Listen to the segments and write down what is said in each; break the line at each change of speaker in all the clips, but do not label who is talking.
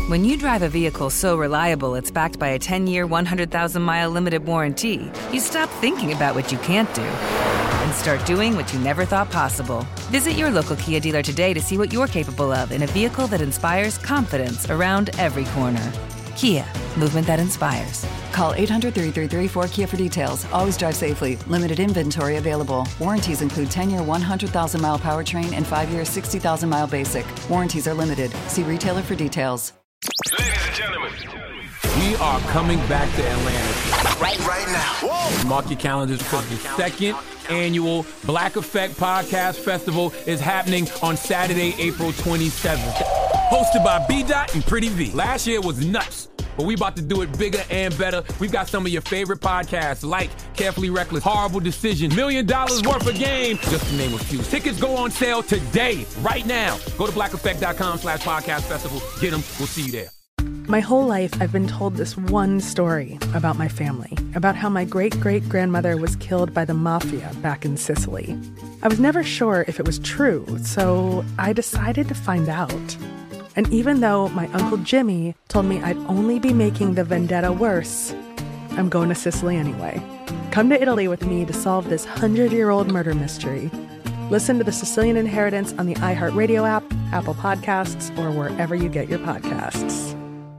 When you drive a vehicle so reliable it's backed by a 10-year, 100,000-mile limited warranty, you stop thinking about what you can't do and start doing what you never thought possible. Visit your local Kia dealer today to see what you're capable of in a vehicle that inspires confidence around every corner. Kia, movement that inspires.
Call 800-333-4KIA for details. Always drive safely. Limited inventory available. Warranties include 10-year 100,000-mile powertrain and 5-year 60,000-mile basic. Warranties are limited. See retailer for details.
Ladies and gentlemen,
we are coming back to Atlanta
right now. Whoa.
Mark your calendars because the second annual Black Effect Podcast Festival is happening on Saturday, April 27th. Hosted by B-Dot and Pretty V. Last year was nuts, but we about to do it bigger and better. We've got some of your favorite podcasts like Carefully Reckless, Horrible Decision, $1 Million Worth of Game, just to name a few. Tickets go on sale today, right now. Go to blackeffect.com/podcast festival. Get them. We'll see you there.
My whole life, I've been told this one story about my family, about how my great-great-grandmother was killed by the mafia back in Sicily. I was never sure if it was true, so I decided to find out. And even though my Uncle Jimmy told me I'd only be making the vendetta worse, I'm going to Sicily anyway. Come to Italy with me to solve this 100-year-old murder mystery. Listen to The Sicilian Inheritance on the iHeartRadio app, Apple Podcasts, or wherever you get your podcasts.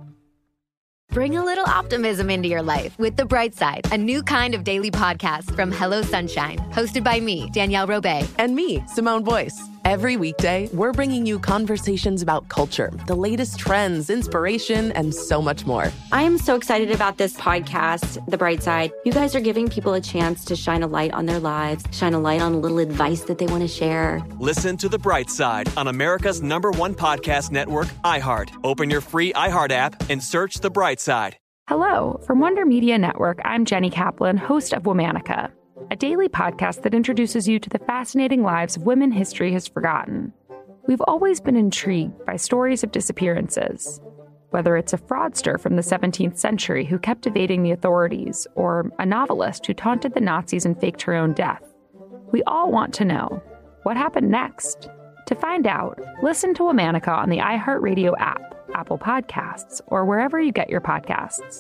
Bring a little optimism into your life with The Bright Side, a new kind of daily podcast from Hello Sunshine, hosted by me, Danielle Robay.
And me, Simone Boyce. Every weekday, we're bringing you conversations about culture, the latest trends, inspiration, and so much more.
I am so excited about this podcast, The Bright Side. You guys are giving people a chance to shine a light on their lives, shine a light on a little advice that they want to share.
Listen to The Bright Side on America's #1 podcast network, iHeart. Open your free iHeart app and search The Bright Side.
Hello. From Wonder Media Network, I'm Jenny Kaplan, host of Womanica, a daily podcast that introduces you to the fascinating lives of women history has forgotten. We've always been intrigued by stories of disappearances, whether it's a fraudster from the 17th century who kept evading the authorities, or a novelist who taunted the Nazis and faked her own death. We all want to know, what happened next? To find out, listen to Womanica on the iHeartRadio app, Apple Podcasts, or wherever you get your podcasts.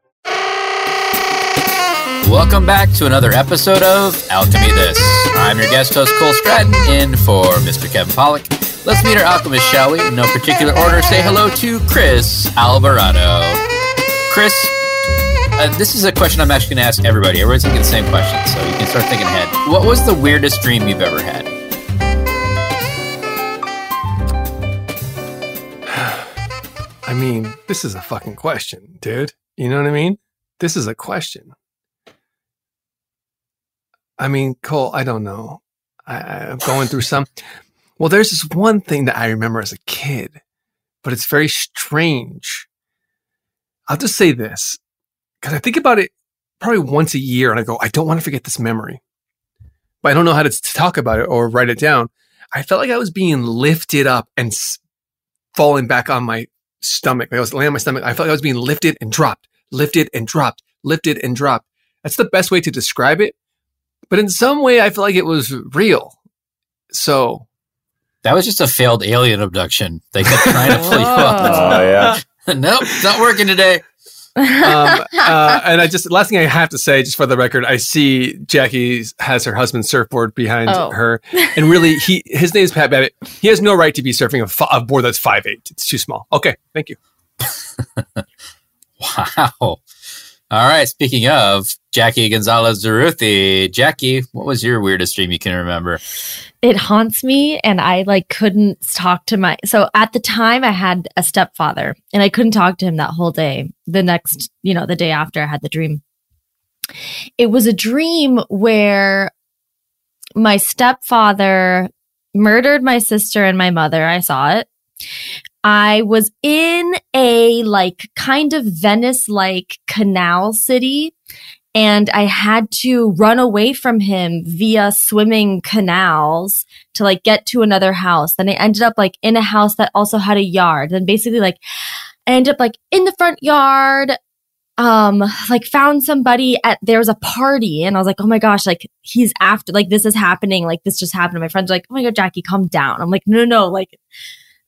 Welcome back to another episode of Alchemy This. I'm your guest host, Cole Stratton, in for Mr. Kevin Pollak. Let's meet our alchemists, shall we? In no particular order, say hello to Chris Alvarado. Chris, this is a question I'm actually going to ask everybody. Everybody's thinking the same question, so you can start thinking ahead. What was the weirdest dream you've ever had?
I mean, this is a fucking question, dude. You know what I mean? This is a question. I mean, Cole, I don't know. I'm going through some. Well, there's this one thing that I remember as a kid, but it's very strange. I'll just say this, because I think about it probably once a year, and I go, I don't want to forget this memory. But I don't know how to talk about it or write it down. I felt like I was being lifted up and falling back on my stomach. Like I was laying on my stomach. I felt like I was being lifted and dropped, lifted and dropped, lifted and dropped. That's the best way to describe it. But in some way, I feel like it was real. So
that was just a failed alien abduction. They kept trying to pull you up.
Oh, yeah.
Nope, it's not working today.
And I just, last thing I have to say, just for the record, I see Jackie has her husband's surfboard behind her. And really, his name is Pat Babbitt. He has no right to be surfing a board that's 5'8". It's too small. Okay, thank you.
Wow. All right, speaking of Jackie Gonzalez-Zaruthi, Jackie, what was your weirdest dream you can remember?
It haunts me, and I couldn't talk to so at the time I had a stepfather, and I couldn't talk to him that whole day. The next, the day after I had the dream. It was a dream where my stepfather murdered my sister and my mother. I saw it. I was in a kind of Venice-like canal city, and I had to run away from him via swimming canals to get to another house. Then I ended up in a house that also had a yard. And basically I ended up in the front yard, found somebody there was a party, and I was like, oh my gosh, he's after, this is happening. This just happened. And my friends are like, oh my God, Jackie, calm down. I'm like, no.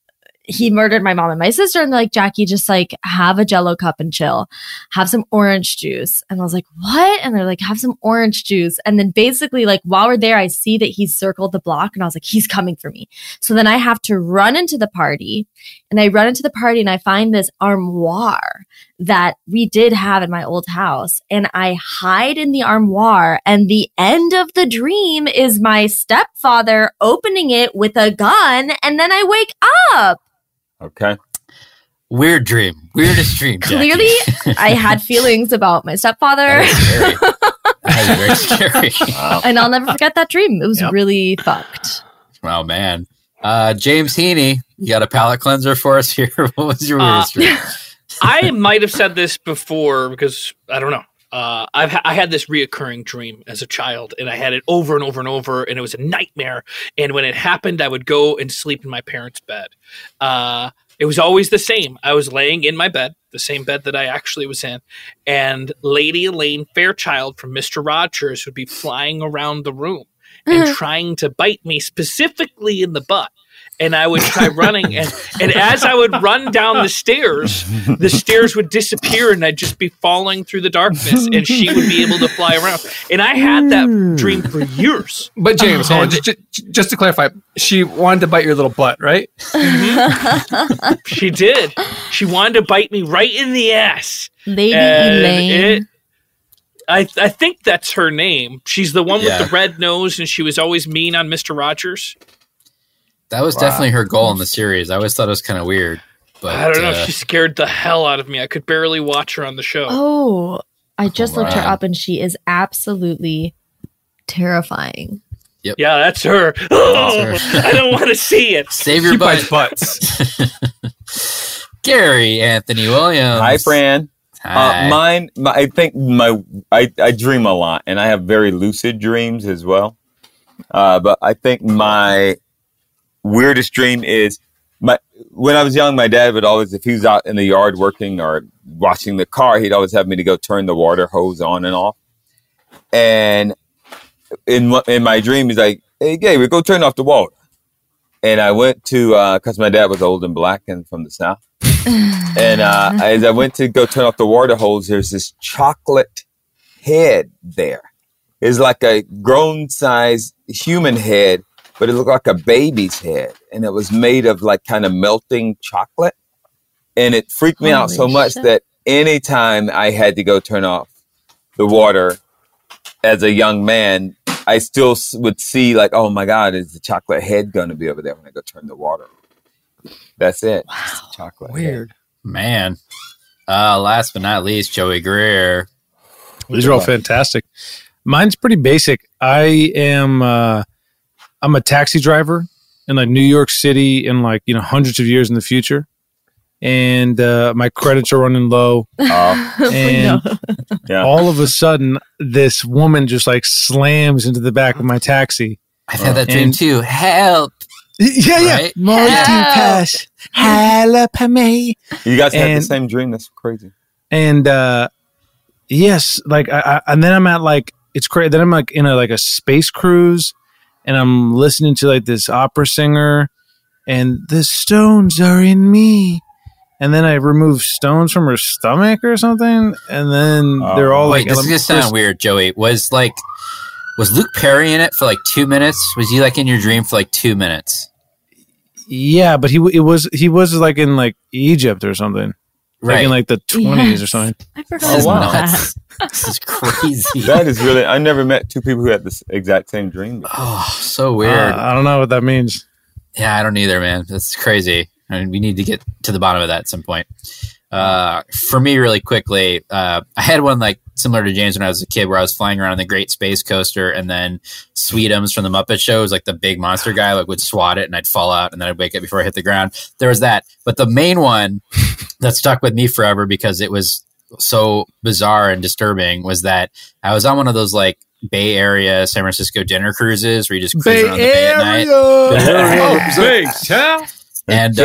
he murdered my mom and my sister. And they're like, Jackie, just like have a Jell-O cup and chill. Have some orange juice. And I was like, what? And they're like, have some orange juice. And then basically like while we're there, I see that he's circled the block and I was like, he's coming for me. So then I have to run into the party, and I run into the party and I find this armoire that we did have in my old house. And I hide in the armoire, and the end of the dream is my stepfather opening it with a gun. And then I wake up.
Okay.
Weird dream. Weirdest dream.
Clearly, I had feelings about my stepfather.
That is very scary. Wow.
And I'll never forget that dream. It was really fucked.
Oh, man. James Heaney, you got a palate cleanser for us here? What was your weirdest dream?
I might have said this before because I don't know. I had this reoccurring dream as a child, and I had it over and over and over, and it was a nightmare. And when it happened, I would go and sleep in my parents' bed. It was always the same. I was laying in my bed, the same bed that I actually was in, and Lady Elaine Fairchild from Mr. Rogers would be flying around the room and trying to bite me specifically in the butt. And I would try running, and as I would run down the stairs would disappear, and I'd just be falling through the darkness, and she would be able to fly around. And I had that dream for years.
But James, hold on, just to clarify, she wanted to bite your little butt, right?
Mm-hmm. She did. She wanted to bite me right in the ass.
Lady Elaine.
I think that's her name. She's the one with the red nose, and she was always mean on Mr. Rogers.
That was definitely her goal in the series. I always thought it was kind of weird. But
I don't know. She scared the hell out of me. I could barely watch her on the show.
Oh, I just looked her up, and she is absolutely terrifying.
Yep.
Yeah, that's her. Oh, I don't want to see it.
Save your butts. Gary Anthony Williams.
Hi, Fran.
Hi.
I think I dream a lot, and I have very lucid dreams as well. But I think my weirdest dream is when I was young, my dad would always, if he was out in the yard working or washing the car, he'd always have me to go turn the water hose on and off. And in my dream, he's like, "Hey, Gabe, go turn off the water." And I went to, because my dad was old and black and from the South. And as I went to go turn off the water hose, there's this chocolate head there. It's like a grown size human head, but it looked like a baby's head. And it was made of like kind of melting chocolate. And it freaked me out so much that anytime I had to go turn off the water as a young man, I still would see like, oh my God, is the chocolate head going to be over there when I go turn the water on? That's it.
Wow.
Just a chocolate
Weird.
head.
Man. Last but not least, Joey Greer.
These are all fantastic. Mine's pretty basic. I'm a taxi driver in like New York City in like, hundreds of years in the future. And my credits are running low. And all of a sudden, this woman just like slams into the back of my taxi.
I've had that dream too. Help.
Yeah.
Right?
Multi-pass. Help me.
You guys had the same dream. That's crazy.
And yes, like, and then I'm at like, it's crazy. Then I'm like in a space cruise, and I'm listening to like this opera singer, and the stones are in me. And then I remove stones from her stomach or something, and then they're all
like. This is gonna sound weird, Joey. Was Luke Perry in it for like 2 minutes? Was he like in your dream for like 2 minutes?
Yeah, but he was like in like Egypt or something,
right?
Like in like the 20s or something.
I forgot about that.
This is crazy.
That is really. I never met two people who had this exact same dream before.
Oh, so weird.
I don't know what that means.
Yeah, I don't either, man. That's crazy. I mean, we need to get to the bottom of that at some point. For me, really quickly, I had one like similar to James when I was a kid, where I was flying around on the Great Space Coaster, and then Sweetums from the Muppet Show was like the big monster guy, like would swat it, and I'd fall out, and then I'd wake up before I hit the ground. There was that, but the main one that stuck with me forever because it was so bizarre and disturbing was that I was on one of those like Bay Area, San Francisco dinner cruises where you just cruise around the Bay at night.
Big town.
And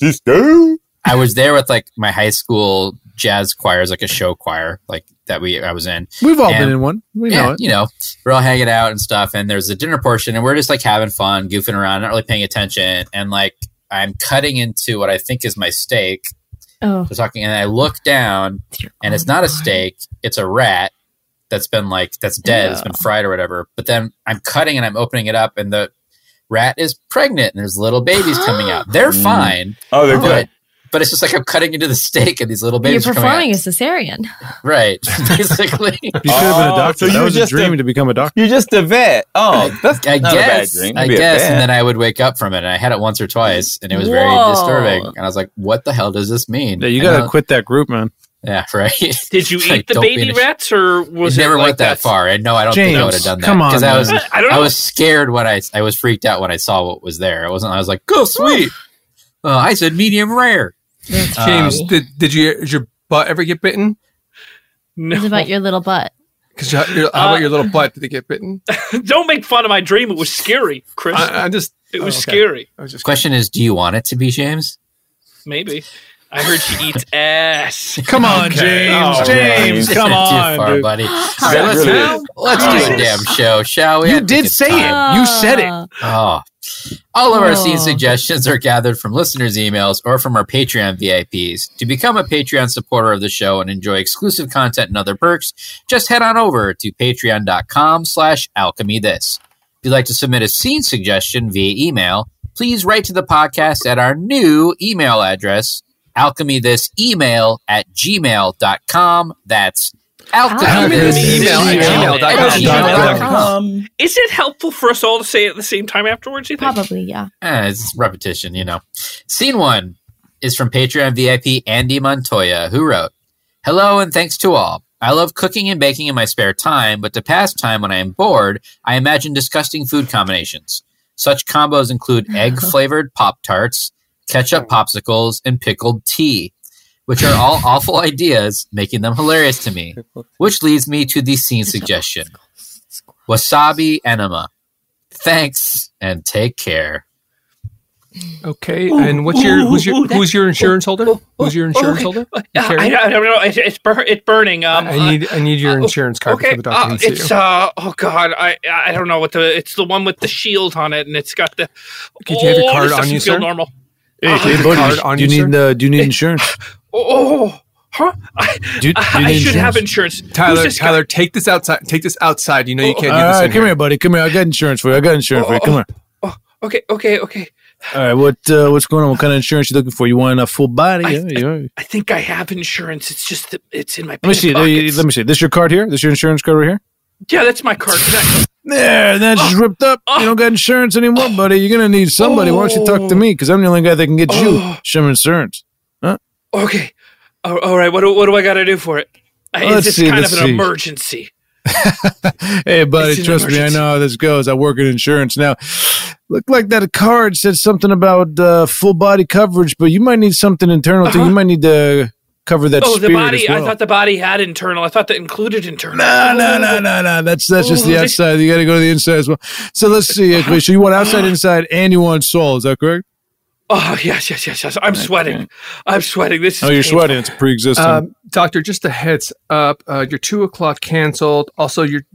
I was there with like my high school jazz choirs, like a show choir, like that I was in.
We've all been in one. We know it.
We're all hanging out and stuff. And there's a dinner portion, and we're just like having fun, goofing around, not really paying attention. And like I'm cutting into what I think is my steak.
Oh.
So talking, and I look down, and it's not a steak; it's a rat that's dead. It's been fried or whatever. But then I'm cutting and I'm opening it up, and the rat is pregnant, and there's little babies coming out. They're fine.
Oh, they're good.
But it's just like I'm cutting into the steak, and these little babies
You're
are coming
performing
out.
a cesarean.
Right, basically.
You should have been a doctor.
So
that was a
just
dream to become a doctor.
You're just a vet. Oh, that's
I
not
guess,
a bad dream.
I
Be a
guess,
vet.
and then I would wake up from it, and I had it once or twice, and it was very disturbing. And I was like, "What the hell does this mean?"
Yeah, you got to quit that group, man.
Yeah, right.
Did you
Like,
eat the
don't
baby
be an-
rats, or was
it never
like
went that far? And no, I don't think I would have done that.
come on,
because
man.
I don't know.
I was scared when I was freaked out when I saw what was there. I was like, "Go sweet." I said medium rare.
James, did your butt ever get bitten?
No.
It's about your little butt.
Because how about your little butt? Did it get bitten?
Don't make fun of my dream. It was scary, Chris. It was scary.
Question is, do you want it to be James?
Maybe. I heard she eats ass.
Come on, James. James, come on,
Too far,
dude.
buddy. All right, let's do a damn show, shall we?
You did say it. You said it.
Oh. All of our scene suggestions are gathered from listeners' emails or from our Patreon VIPs. To become a Patreon supporter of the show and enjoy exclusive content and other perks, just head on over to patreon.com/alchemythis. If you'd like to submit a scene suggestion via email, please write to the podcast at our new email address, alchemythisemail@gmail.com. That's
alchemythisemail@gmail.com. Is it helpful for us all to say it at the same time afterwards, you think?
Probably, yeah.
It's repetition, you know. Scene 1 is from Patreon VIP Andy Montoya, who wrote, "Hello and thanks to all. I love cooking and baking in my spare time, but to pass time when I am bored, I imagine disgusting food combinations. Such combos include egg-flavored Pop-Tarts, ketchup popsicles, and pickled tea, which are all awful ideas, making them hilarious to me. Which leads me to the scene suggestion. Wasabi enema. Thanks, and take care."
Okay, and who's your insurance holder? Who's your insurance holder?
I don't know. It's burning.
I need your insurance card before the doctor can see
it's
you.
oh god, I don't know what it's the one with the shield on it, and it's got the.
Could you have your card on you,
feel
sir?
Normal.
Hey, buddy, do you need insurance?
Huh? I should have insurance.
Tyler, take this outside. Take this outside. You know you can't do this.
Come here, buddy. Come here. I got insurance for you. Come here.
Okay.
All right. What's going on? What kind of insurance you looking for? You want a full body?
I think I have insurance. It's just that it's in my.
Let me see. Let me see. This your card here? This your insurance card right here?
Yeah, that's my card.
There, that's just ripped up. You don't got insurance anymore, buddy. You're gonna need somebody. Why don't you talk to me? Because I'm the only guy that can get you some insurance. Huh?
Okay. All right. What do I got to do for it? It's kind of an emergency.
Hey, buddy, trust me. I know how this goes. I work in insurance now. Looked like that card said something about full body coverage, but you might need something internal too. You might need to cover that.
Oh, the
spirit
body!
as well.
I thought the body had internal. I thought that included internal.
No. That's just the outside. You got to go to the inside as well. So let's see. So you want outside, inside, and you want soul. Is that correct?
Oh yes. I'm sweating. This is
you're sweating. It's pre-existing.
Doctor, just a heads up. Your 2:00 canceled. Also, your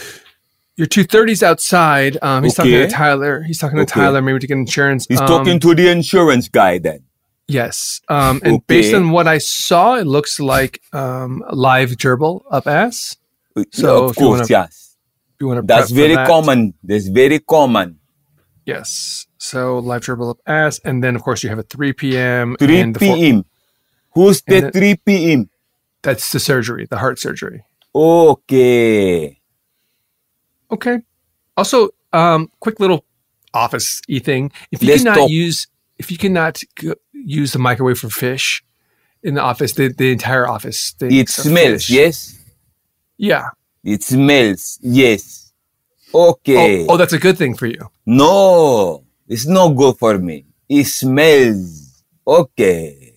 2:30's outside. He's talking to Tyler. Maybe to get insurance.
He's talking to the insurance guy then.
Yes. And based on what I saw, it looks like live gerbil up ass. So
of course, yes.
You want to?
That's very common. That's very common.
Yes. So live gerbil up ass, and then of course you have a 3 p.m.
3 p.m. Who's the 3 p.m.?
That's the surgery, the heart surgery.
Okay.
Also, quick little office thing. If you cannot use the microwave for fish in the office, the entire office.
It smells.
Fish.
Yes.
Yeah.
It smells. Yes. Okay.
Oh, that's a good thing for you.
No, it's not good for me. It smells. Okay.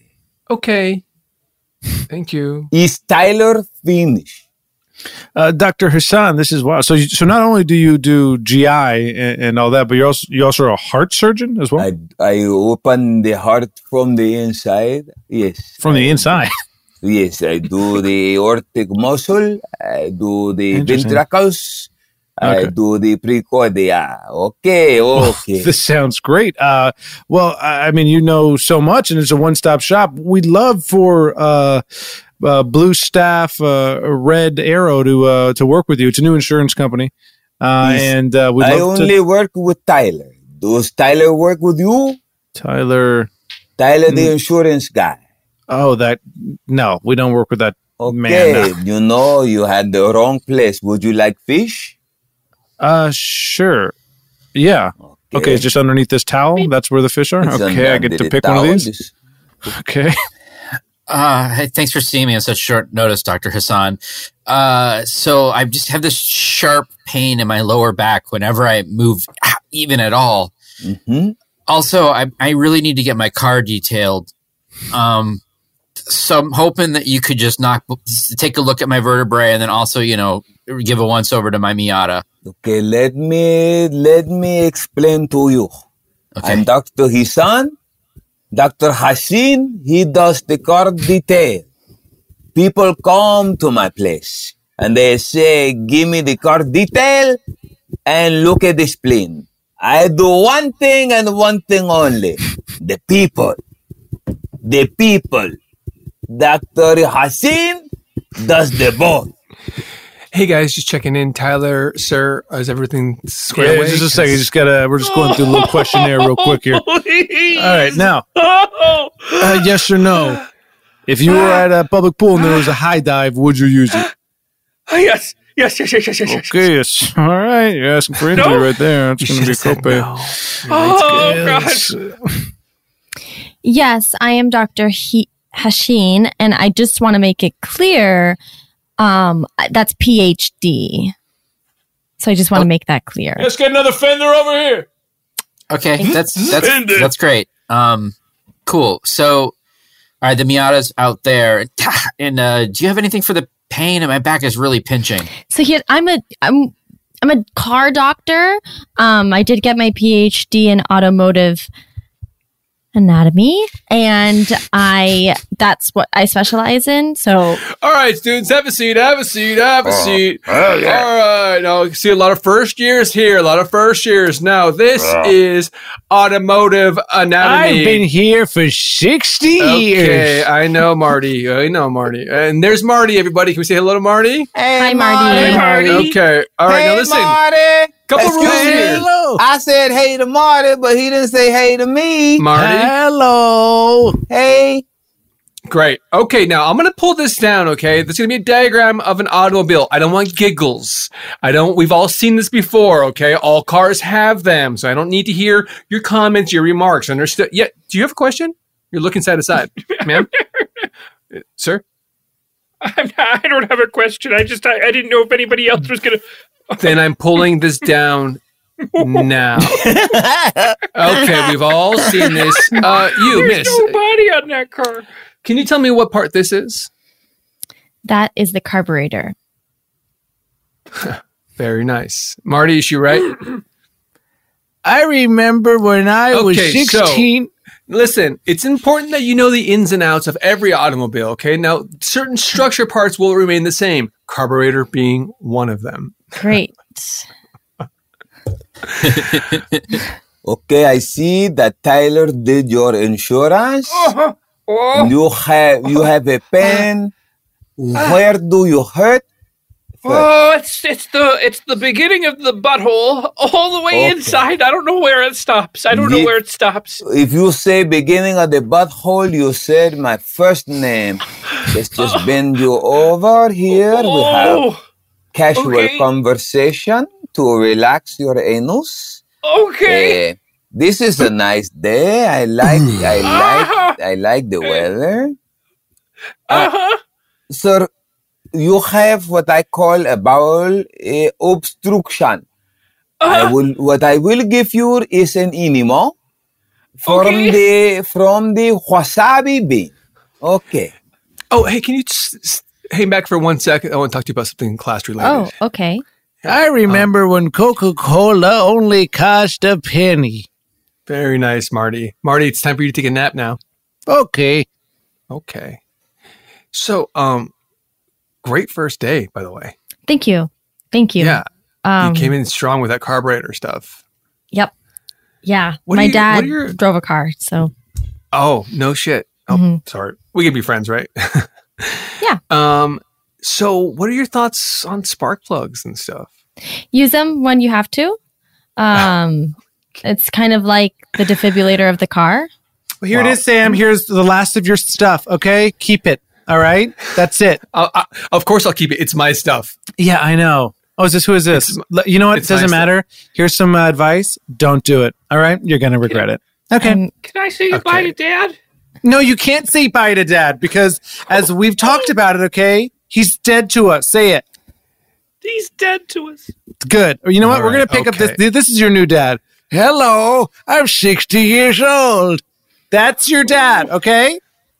Thank you.
Is Tyler finished?
Dr. Hassan, this is wild. So not only do you do GI and all that, but you're also a heart surgeon as well?
I open the heart from the inside. Yes.
From the inside?
Yes, I do the aortic muscle. I do the ventricles. I do the Precordia. Okay.
This sounds great. Well, I mean, you know so much, and it's a one-stop shop. We'd love for Blue Staff, Red Arrow to work with you. It's a new insurance company, and we'd
I
love
only work with Tyler. Does Tyler work with you?
Tyler,
the insurance guy.
Oh, no, we don't work with that man.
Okay, you know you had the wrong place. Would you like fish?
Sure. Yeah. Okay, it's just underneath this towel. That's where the fish are. Okay, I get to pick one of these. Okay.
Hey, thanks for seeing me on such short notice, Dr. Hassan. So I just have this sharp pain in my lower back whenever I move, even at all.
Mm-hmm.
Also, I really need to get my car detailed. So I'm hoping that you could just take a look at my vertebrae and then also, give a once over to my Miata.
Okay, let me explain to you. Okay. I'm Dr. Hassan. Dr. Hassan, he does the car detail. People come to my place and they say, give me the car detail and look at the spleen. I do one thing and one thing only. The people. Dr. Hassan does the both.
Hey guys, just checking in. Tyler, sir, is everything squared away?
Just a second. We're just going through a little questionnaire real quick here.
Please.
All right, now, yes or no? If you were at a public pool and there was a high dive, would you use it?
Yes.
Okay, yes. All right, you're asking for injury right there. That's going to be copay.
No. Oh, God.
Yes, I am Dr. Hashin, and I just want to make it clear that's PhD. So I just want to make that clear.
Let's get another fender over here.
Okay, that's great. Cool. So, all right, the Miata's out there, and do you have anything for the pain? My back is really pinching. So
here, I'm a car doctor. I did get my PhD in automotive anatomy, and that's what I specialize in. So,
all right, students, have a seat. Yeah. All right, now see a lot of first years here. Now this is automotive anatomy.
I've been here for 60 years.
Okay, I know Marty. And there's Marty. Everybody, can we say hello to Marty?
Hi, Marty.
Okay, all right. Now listen.
Marty.
Couple rules here.
I said hey to Marty, but he didn't say hey to me.
Marty.
Hello.
Hey.
Great. Okay, now I'm going to pull this down, okay? There's going to be a diagram of an automobile. I don't want giggles. We've all seen this before, okay? All cars have them, so I don't need to hear your comments, your remarks. Understood? Yeah. Do you have a question? You're looking side to side. Ma'am? Sir?
I don't have a question. I didn't know if anybody else was going to...
Then I'm pulling this down now. Okay, we've all seen this. You,
There's
miss.
nobody on that car.
Can you tell me what part this is?
That is the carburetor.
Very nice. Marty, is she right?
I remember when I was 16.
So, listen, it's important that you know the ins and outs of every automobile, okay? Now, certain structure parts will remain the same, carburetor being one of them.
Great.
Okay, I see that Tyler did your insurance. You have a pain. Where do you hurt?
Oh, it's the beginning of the butthole all the way inside. I don't know where it stops.
If you say beginning of the butthole, you said my first name. Let's just bend you over here. We have casual conversation to relax your anus.
Okay.
This is a nice day. I like the weather. Sir, you have what I call a bowel obstruction. What I will give you is an enema from the wasabi bean. Okay.
Oh, hey, can you just hang back for 1 second? I want to talk to you about something class related.
Oh, okay.
I remember when Coca-Cola only cost a penny.
Very nice, Marty. Marty, it's time for you to take a nap now.
Okay.
So, great first day, by the way.
Thank you.
Yeah. You came in strong with that carburetor stuff.
Yep. Yeah.
What
My
are you-
dad
what are your-
drove a car, so
Oh, no shit. Oh, sorry. We can be friends, right?
Yeah.
So what are your thoughts on spark plugs and stuff?
use them when you have to. It's kind of like the defibrillator of the car.
Well, here it is, Sam. Here's the last of your stuff. Okay, keep it. All right, that's it.
Of course, I'll keep it. It's my stuff.
Yeah, I know. Oh, who is this? You know what? It doesn't matter. Here's some advice. Don't do it. All right, you're gonna regret it. Okay.
Can I say goodbye to Dad?
No, you can't say bye to Dad because, as we've talked about it, okay, he's dead to us. Say it.
He's dead to us.
Good. Or you know what? We're going to pick up this. This is your new dad. Hello, I'm 60 years old. That's your dad, okay?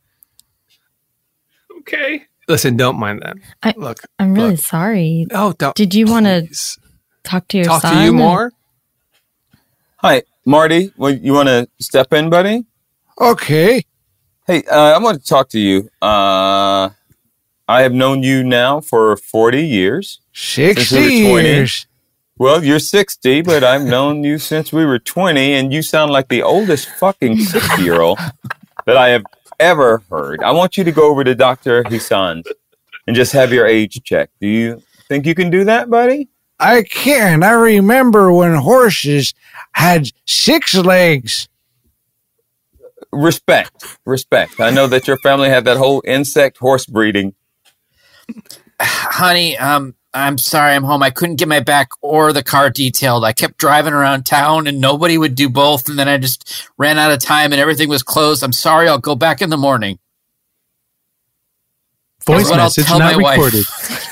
Okay.
Listen, don't mind that. Look,
I'm really sorry.
Oh, don't.
Did you want to talk to your son?
Talk to you more? Hi, Marty. Well, you want to step in, buddy?
Okay.
Hey, I want to talk to you. I have known you now for 40 years.
60 years.
Well, you're 60, but I've known you since we were 20, and you sound like the oldest fucking 60-year-old that I have ever heard. I want you to go over to Dr. Hassan and just have your age checked. Do you think you can do that, buddy?
I can. I remember when horses had 6 legs.
Respect. I know that your family had that whole insect horse breeding.
Honey, I'm sorry I'm home. I couldn't get my back or the car detailed. I kept driving around town and nobody would do both. And then I just ran out of time and everything was closed. I'm sorry. I'll go back in the morning.
Voice message not recorded.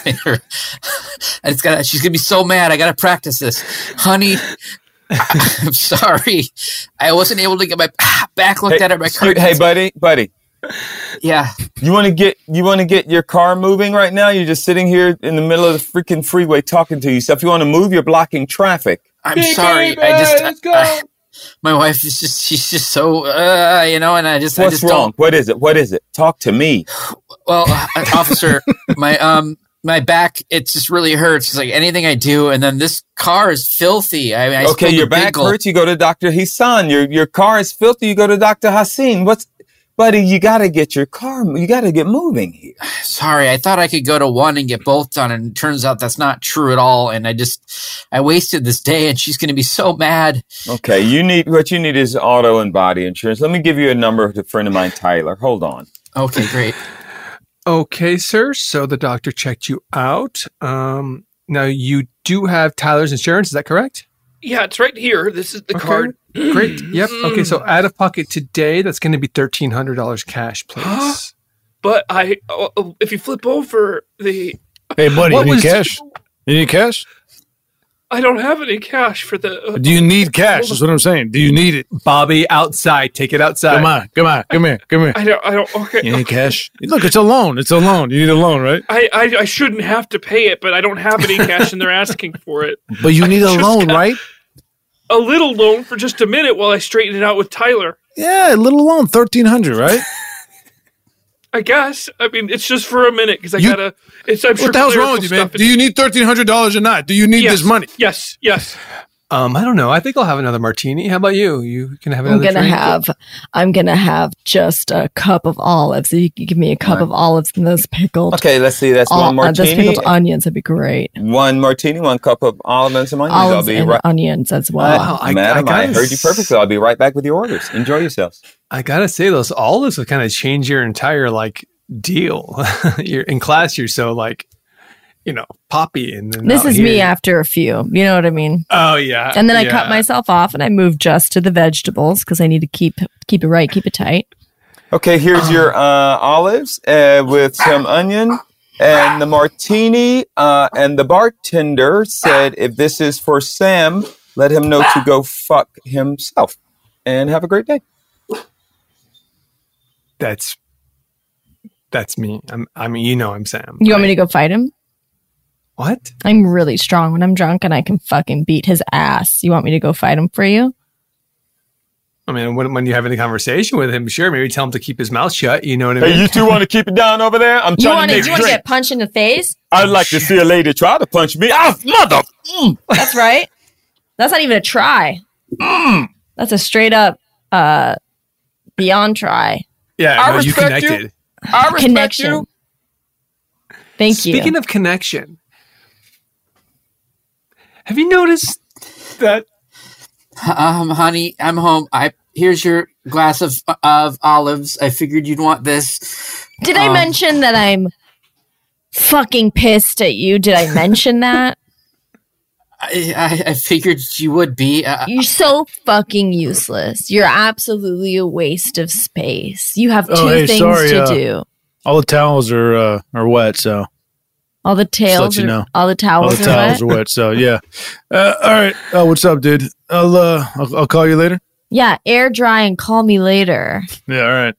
She's going to be so mad. I got to practice this. Honey, I'm sorry. I wasn't able to get my back looked at my car.
Hey, buddy.
Yeah.
You want to get your car moving right now? You're just sitting here in the middle of the freaking freeway talking to yourself. If you want to move, you're blocking traffic.
I'm sorry.
Let's go.
My wife is she's just so, and I just
What's wrong? What is it? Talk to me.
Well, officer, my back, it just really hurts. It's like anything I do, and then this car is filthy. I
okay, your back hurts, you go to Dr. Hassan. Your car is filthy, you go to Dr. Hassan. Buddy, you got to get your car, you got to get moving here.
Sorry, I thought I could go to one and get both done, and it turns out that's not true at all. And I wasted this day, and she's going to be so mad.
Okay, what you need is auto and body insurance. Let me give you a number of a friend of mine, Tyler. Hold on.
Okay, great.
Okay, sir. So the doctor checked you out. Now you do have Tyler's insurance. Is that correct?
Yeah, it's right here. This is the card.
Great. Yep. Okay, so out of pocket today, that's going to be $1,300 cash, please.
But if you flip over the...
Hey, buddy, you need cash? You need cash?
I don't have any cash for the...
Do you need cash? That's what I'm saying. Do you need it?
Bobby, outside. Take it outside.
Come on. Come here.
I don't. Okay.
You need cash? Look, it's a loan. You need a loan, right?
I shouldn't have to pay it, but I don't have any cash and they're asking for it.
But you need a loan, right?
A little loan for just a minute while I straighten it out with Tyler.
Yeah, a little loan, $1,300, right?
I guess. I mean, it's just for a minute because I gotta. I'm sure
what the hell's wrong with you, man? Do you need $1,300 or not? Do you need this money?
Yes.
I don't know. I think I'll have another martini. How about you? You can have another drink?
I'm gonna have just a cup of olives. You can give me a cup of olives and those pickled.
Okay, let's see. That's one martini.
Those pickled onions would be great.
One martini, 1 cup of olives and some onions.
Olives and onions as well.
Madam, I heard you perfectly. I'll be right back with your orders. Enjoy yourselves.
I gotta say, those olives will kind of change your entire deal. You're in class. You're so poppy. And
this is me after a few. You know what I mean?
Oh yeah.
And then I cut myself off and I moved just to the vegetables because I need to keep it right, keep it tight.
Okay, here's your olives with some onion and the martini. And the bartender said, if this is for Sam, let him know to go fuck himself. And have a great day.
That's me. I'm Sam.
You want me to go fight him?
What?
I'm really strong when I'm drunk and I can fucking beat his ass. You want me to go fight him for you?
I mean, when you have any conversation with him, sure, maybe tell him to keep his mouth shut. You know what I mean?
Hey, you two want to keep it down over there? I'm trying to make
you want to get punched in the face?
I'd like to see a lady try to punch me.
That's right. That's not even a try. That's a straight up beyond try.
Yeah, you connected.
I respect
Connection.
you.
Thank you.
Speaking of connection, have you noticed that?
Honey, I'm home. Here's your glass of olives. I figured you'd want this.
Did I mention that I'm fucking pissed at you? Did I mention that?
I figured you would be.
You're so fucking useless. You're absolutely a waste of space. You have two things to do.
All the towels are wet, so
all the towels are
wet. So yeah. All right. What's up, dude? I'll call you later.
Yeah, air dry and call me later.
Yeah. All right.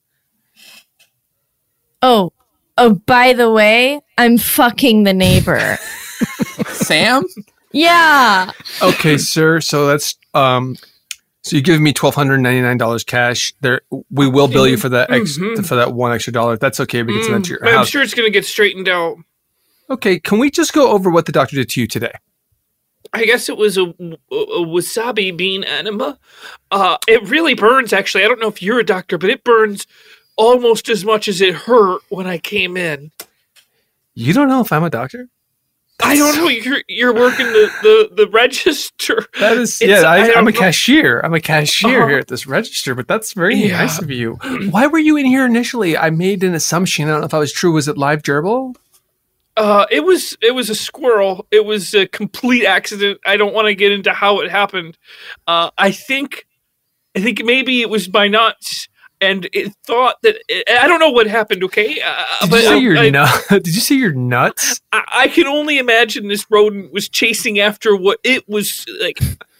Oh, by the way, I'm fucking the neighbor.
Sam?
Yeah.
Okay, sir. So that's so you give me $1,299 cash. We will bill you for that for that $1 extra. That's okay. We can send that to your house.
I'm sure it's going to get straightened out.
Okay, can we just go over what the doctor did to you today?
I guess it was a wasabi bean enema. It really burns, actually. I don't know if you're a doctor, but it burns almost as much as it hurt when I came in.
You don't know if I'm a doctor?
I don't know. You're working the register.
That is, I'm a cashier. I'm a cashier here at this register, but that's very nice of you. Why were you in here initially? I made an assumption. I don't know if I was true. Was it live gerbil?
It was a squirrel. It was a complete accident. I don't want to get into how it happened. I think maybe it was my nuts. And it thought that I don't know what happened. Okay,
Did you say your nuts?
I can only imagine this rodent was chasing after what it was like.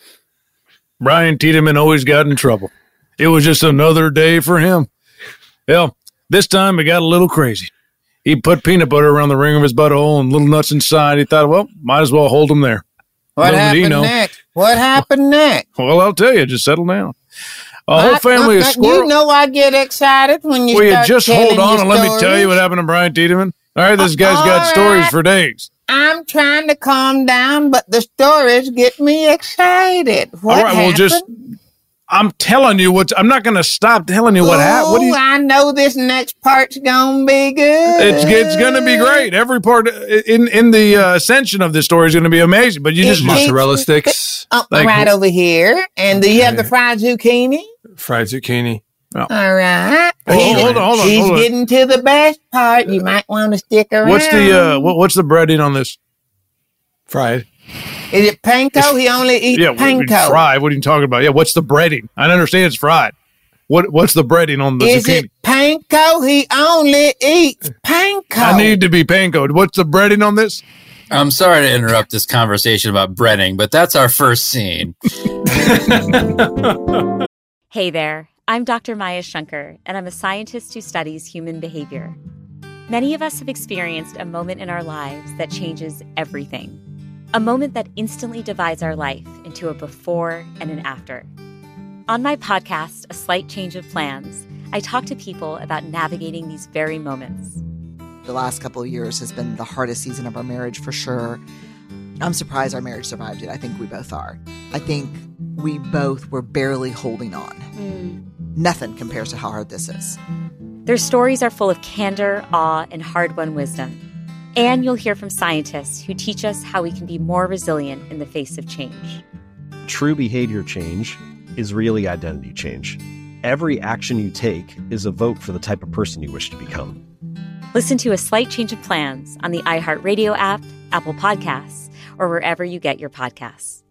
Brian Tiedemann always got in trouble. It was just another day for him. Well, this time it got a little crazy. He put peanut butter around the ring of his butthole and little nuts inside. He thought, well, might as well hold them there.
What happened next? What happened next?
Well, I'll tell you. Just settle down. A whole family of squirrels.
You know I get excited when you start
just hold on and let me tell you what happened to Brian Tiedemann. All right, this guy's got stories for days.
I'm trying to calm down, but the stories get me excited. What happened?
I'm telling you I'm not going to stop telling you what happened.
I know this next part's going to be good.
It's going to be great. Every part in the ascension of this story is going to be amazing. But you just
mozzarella sticks.
Right over here. And do you have the fried zucchini?
Fried zucchini.
Oh.
All right.
Hold on.
He's getting to the best part. You might want to stick around.
What's the breading on this?
Fried.
Is it panko? He only eats panko.
Fried. What are you talking about? Yeah, what's the breading? I understand it's fried. What's the breading on the zucchini?
Is it panko? He only eats panko.
I need to be pankoed. What's the breading on this?
I'm sorry to interrupt this conversation about breading, but that's our first scene.
Hey there, I'm Dr. Maya Shankar, and I'm a scientist who studies human behavior. Many of us have experienced a moment in our lives that changes everything. A moment that instantly divides our life into a before and an after. On my podcast, A Slight Change of Plans, I talk to people about navigating these very moments.
The last couple of years has been the hardest season of our marriage for sure. I'm surprised our marriage survived it. I think we both are. I think we both were barely holding on. Nothing compares to how hard this is.
Their stories are full of candor, awe, and hard-won wisdom. And you'll hear from scientists who teach us how we can be more resilient in the face of change.
True behavior change is really identity change. Every action you take is a vote for the type of person you wish to become.
Listen to A Slight Change of Plans on the iHeartRadio app, Apple Podcasts, or wherever you get your podcasts.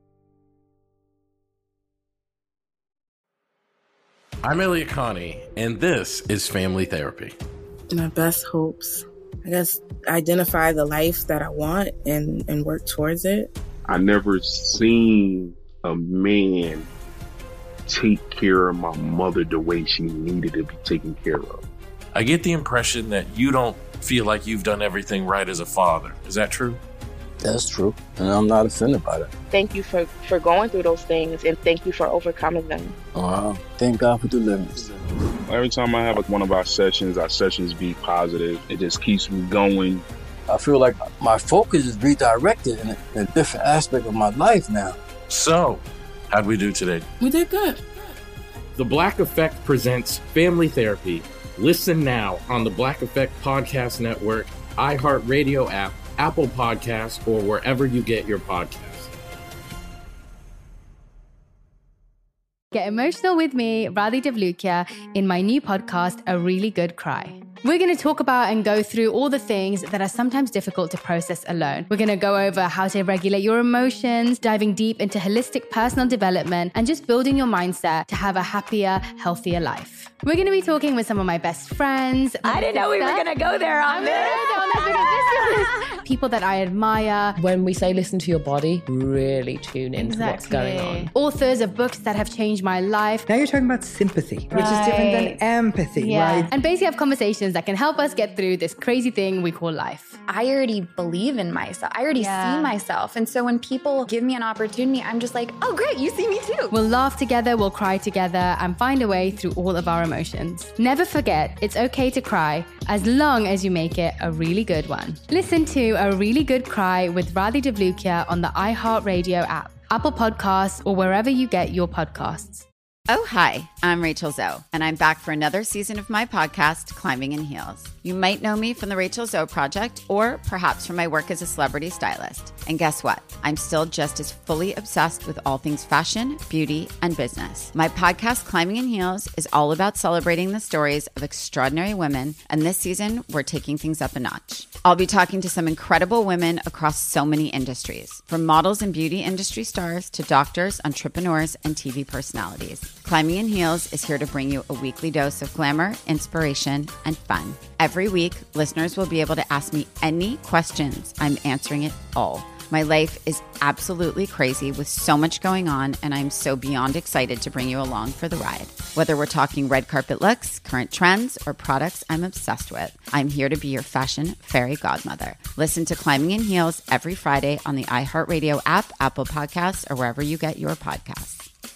I'm Elliot Connie, and this is Family Therapy.
My best hopes, I guess, identify the life that I want and work towards it.
I never seen a man take care of my mother the way she needed to be taken care of.
I get the impression that you don't feel like you've done everything right as a father. Is that true?
That's true, and I'm not offended by that.
Thank you for going through those things, and thank you for overcoming them.
Wow. Thank God for deliverance.
Every time I have one of our sessions be positive. It just keeps me going.
I feel like my focus is redirected in a different aspect of my life now.
So, how'd we do today?
We did good.
The Black Effect presents Family Therapy. Listen now on the Black Effect Podcast Network, iHeartRadio app, Apple Podcasts, or wherever you get your podcasts.
Get emotional with me, Radhi Devlukia, in my new podcast, A Really Good Cry. We're going to talk about and go through all the things that are sometimes difficult to process alone. We're going to go over how to regulate your emotions, diving deep into holistic personal development, and just building your mindset to have a happier, healthier life. We're going to be talking with some of my best friends.
I didn't know we were going to go there on this.
People that I admire.
When we say listen to your body, really tune into what's going on.
Authors of books that have changed my life.
Now you're talking about sympathy, which is different than empathy, right?
And basically have conversations that can help us get through this crazy thing we call life.
I already believe in myself. I already see myself. And so when people give me an opportunity, I'm just like, oh, great, you see me too.
We'll laugh together, we'll cry together, and find a way through all of our emotions. Never forget, it's okay to cry, as long as you make it a really good one. Listen to A Really Good Cry with Radhi Devlukia on the iHeartRadio app, Apple Podcasts, or wherever you get your podcasts.
Oh, hi, I'm Rachel Zoe, and I'm back for another season of my podcast, Climbing in Heels. You might know me from the Rachel Zoe Project, or perhaps from my work as a celebrity stylist. And guess what? I'm still just as fully obsessed with all things fashion, beauty, and business. My podcast, Climbing in Heels, is all about celebrating the stories of extraordinary women, and this season, we're taking things up a notch. I'll be talking to some incredible women across so many industries, from models and beauty industry stars to doctors, entrepreneurs, and TV personalities. Climbing in Heels is here to bring you a weekly dose of glamour, inspiration, and fun. Every week, listeners will be able to ask me any questions. I'm answering it all. My life is absolutely crazy with so much going on, and I'm so beyond excited to bring you along for the ride. Whether we're talking red carpet looks, current trends, or products I'm obsessed with, I'm here to be your fashion fairy godmother. Listen to Climbing in Heels every Friday on the iHeartRadio app, Apple Podcasts, or wherever you get your podcasts.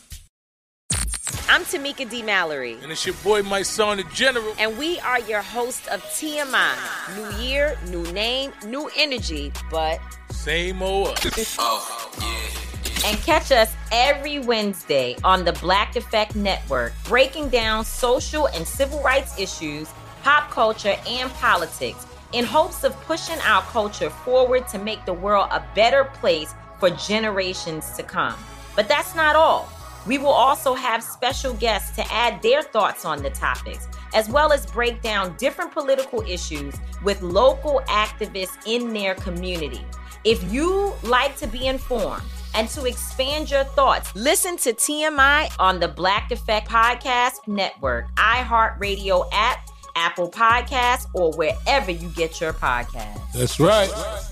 I'm Tamika D. Mallory.
And it's your boy, my son, the General.
And we are your hosts of TMI. New year, new name, new energy, but
same old us. Oh,
yeah. And catch us every Wednesday on the Black Effect Network, breaking down social and civil rights issues, pop culture, and politics in hopes of pushing our culture forward to make the world a better place for generations to come. But that's not all. We will also have special guests to add their thoughts on the topics, as well as break down different political issues with local activists in their community. If you like to be informed and to expand your thoughts, listen to TMI on the Black Effect Podcast Network, iHeartRadio app, Apple Podcasts, or wherever you get your podcasts.
That's right.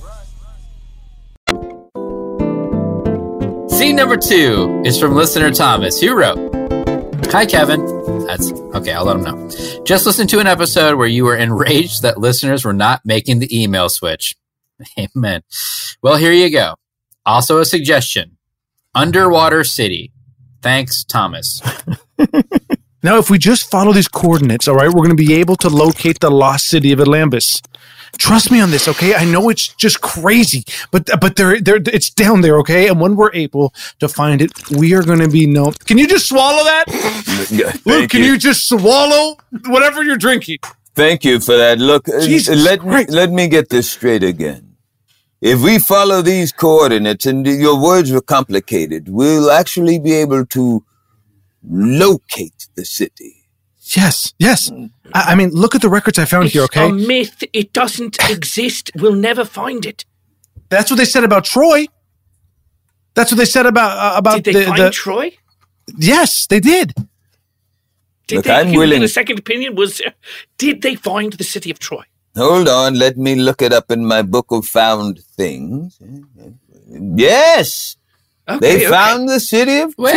Scene number 2 is from listener Thomas, who wrote, "Hi, Kevin." That's okay. I'll let him know. "Just listened to an episode where you were enraged that listeners were not making the email switch. Amen. Well, here you go. Also a suggestion. Underwater City. Thanks, Thomas."
Now, if we just follow these coordinates, all right, we're going to be able to locate the lost city of Atlantis. Trust me on this, okay? I know it's just crazy, but it's down there, okay? And when we're able to find it, we are going to be known. Can you just swallow that? Luke, can you just swallow whatever you're drinking?
Thank you for that. Look, let me get this straight again. If we follow these coordinates, and your words were complicated, we'll actually be able to locate the city.
Yes. I mean, look at the records I found here, okay?
It's a myth. It doesn't exist. We'll never find it.
That's what they said about Troy. That's what they said about
Did they find Troy?
Yes, they did.
Did they get a second opinion? Did they find the city of Troy?
Hold on, let me look it up in my book of found things. Yes! They found the city of Troy.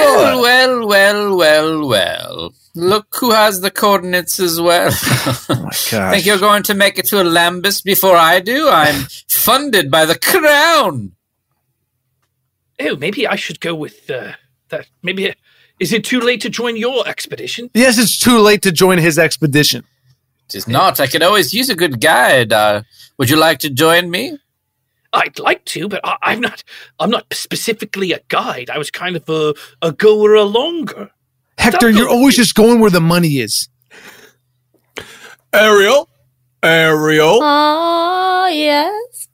Well. Look who has the coordinates as well.
Oh my gosh.
Think you're going to make it to Atlantis before I do? I'm funded by the crown.
Oh, maybe I should go with that. Maybe, is it too late to join your expedition?
Yes, it's too late to join his expedition.
'Tis not. I could always use a good guide. Would you like to join me?
I'd like to, but I'm not specifically a guide. I was kind of a goer-alonger.
Hector, you're always just going where the money is.
Ariel?
Oh, yes?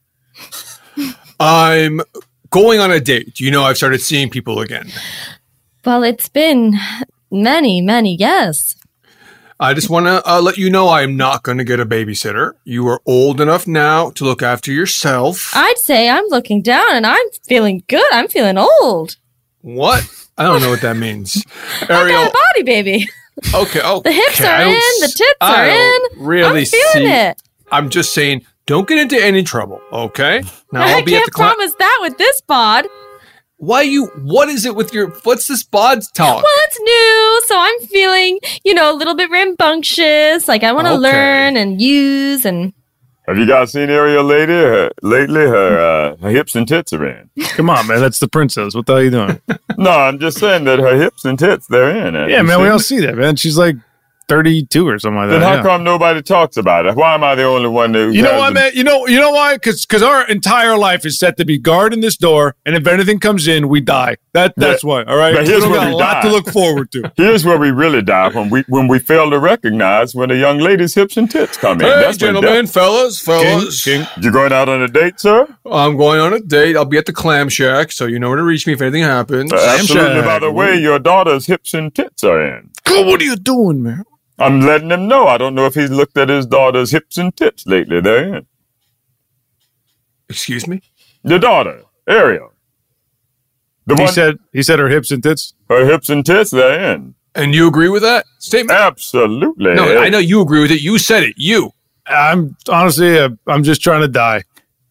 I'm going on a date. You know, I've started seeing people again.
Well, it's been many, many years.
I just want to let you know I am not going to get a babysitter. You are old enough now to look after yourself.
I'd say I'm looking down and I'm feeling good. I'm feeling old.
What? I don't know what that means.
Ariel, I got a body, baby.
Okay.
The hips are in, the tits are in.
Really
I'm feeling it.
I'm just saying, don't get into any trouble, okay? Now
I can't promise that with this bod.
What is it with what's this bod talk?
Well, it's new, so I'm feeling, a little bit rambunctious. Like I want to learn and use and...
Have you guys seen Ariel lately? Her hips and tits are in.
Come on, man. That's the princess. What the hell are you doing?
No, I'm just saying that her hips and tits, they're in.
Yeah, man. We all see that, man. She's like 32 or something like that.
Then how come nobody talks about it? Why am I the only one who...
You know what, man? You know why? Because our entire life is set to be guarding this door, and if anything comes in, we die. That's why, all right?
But here's where
got
we
a lot
die.
to look forward to.
Here's where we really die, when we fail to recognize when a young lady's hips and tits come in.
Hey,
That's when
gentlemen, fellas.
King. You going out on a date, sir?
I'm going on a date. I'll be at the Clam Shack, so you know where to reach me if anything happens.
Absolutely. By the way, your daughter's hips and tits are in.
God, what are you doing, man?
I'm letting him know. I don't know if he's looked at his daughter's hips and tits lately. They're in.
Excuse me?
The daughter, Ariel.
He said her hips and tits?
Her hips and tits, they're in.
And you agree with that statement?
Absolutely.
No, I know you agree with it. You said it. You.
I'm just trying to die.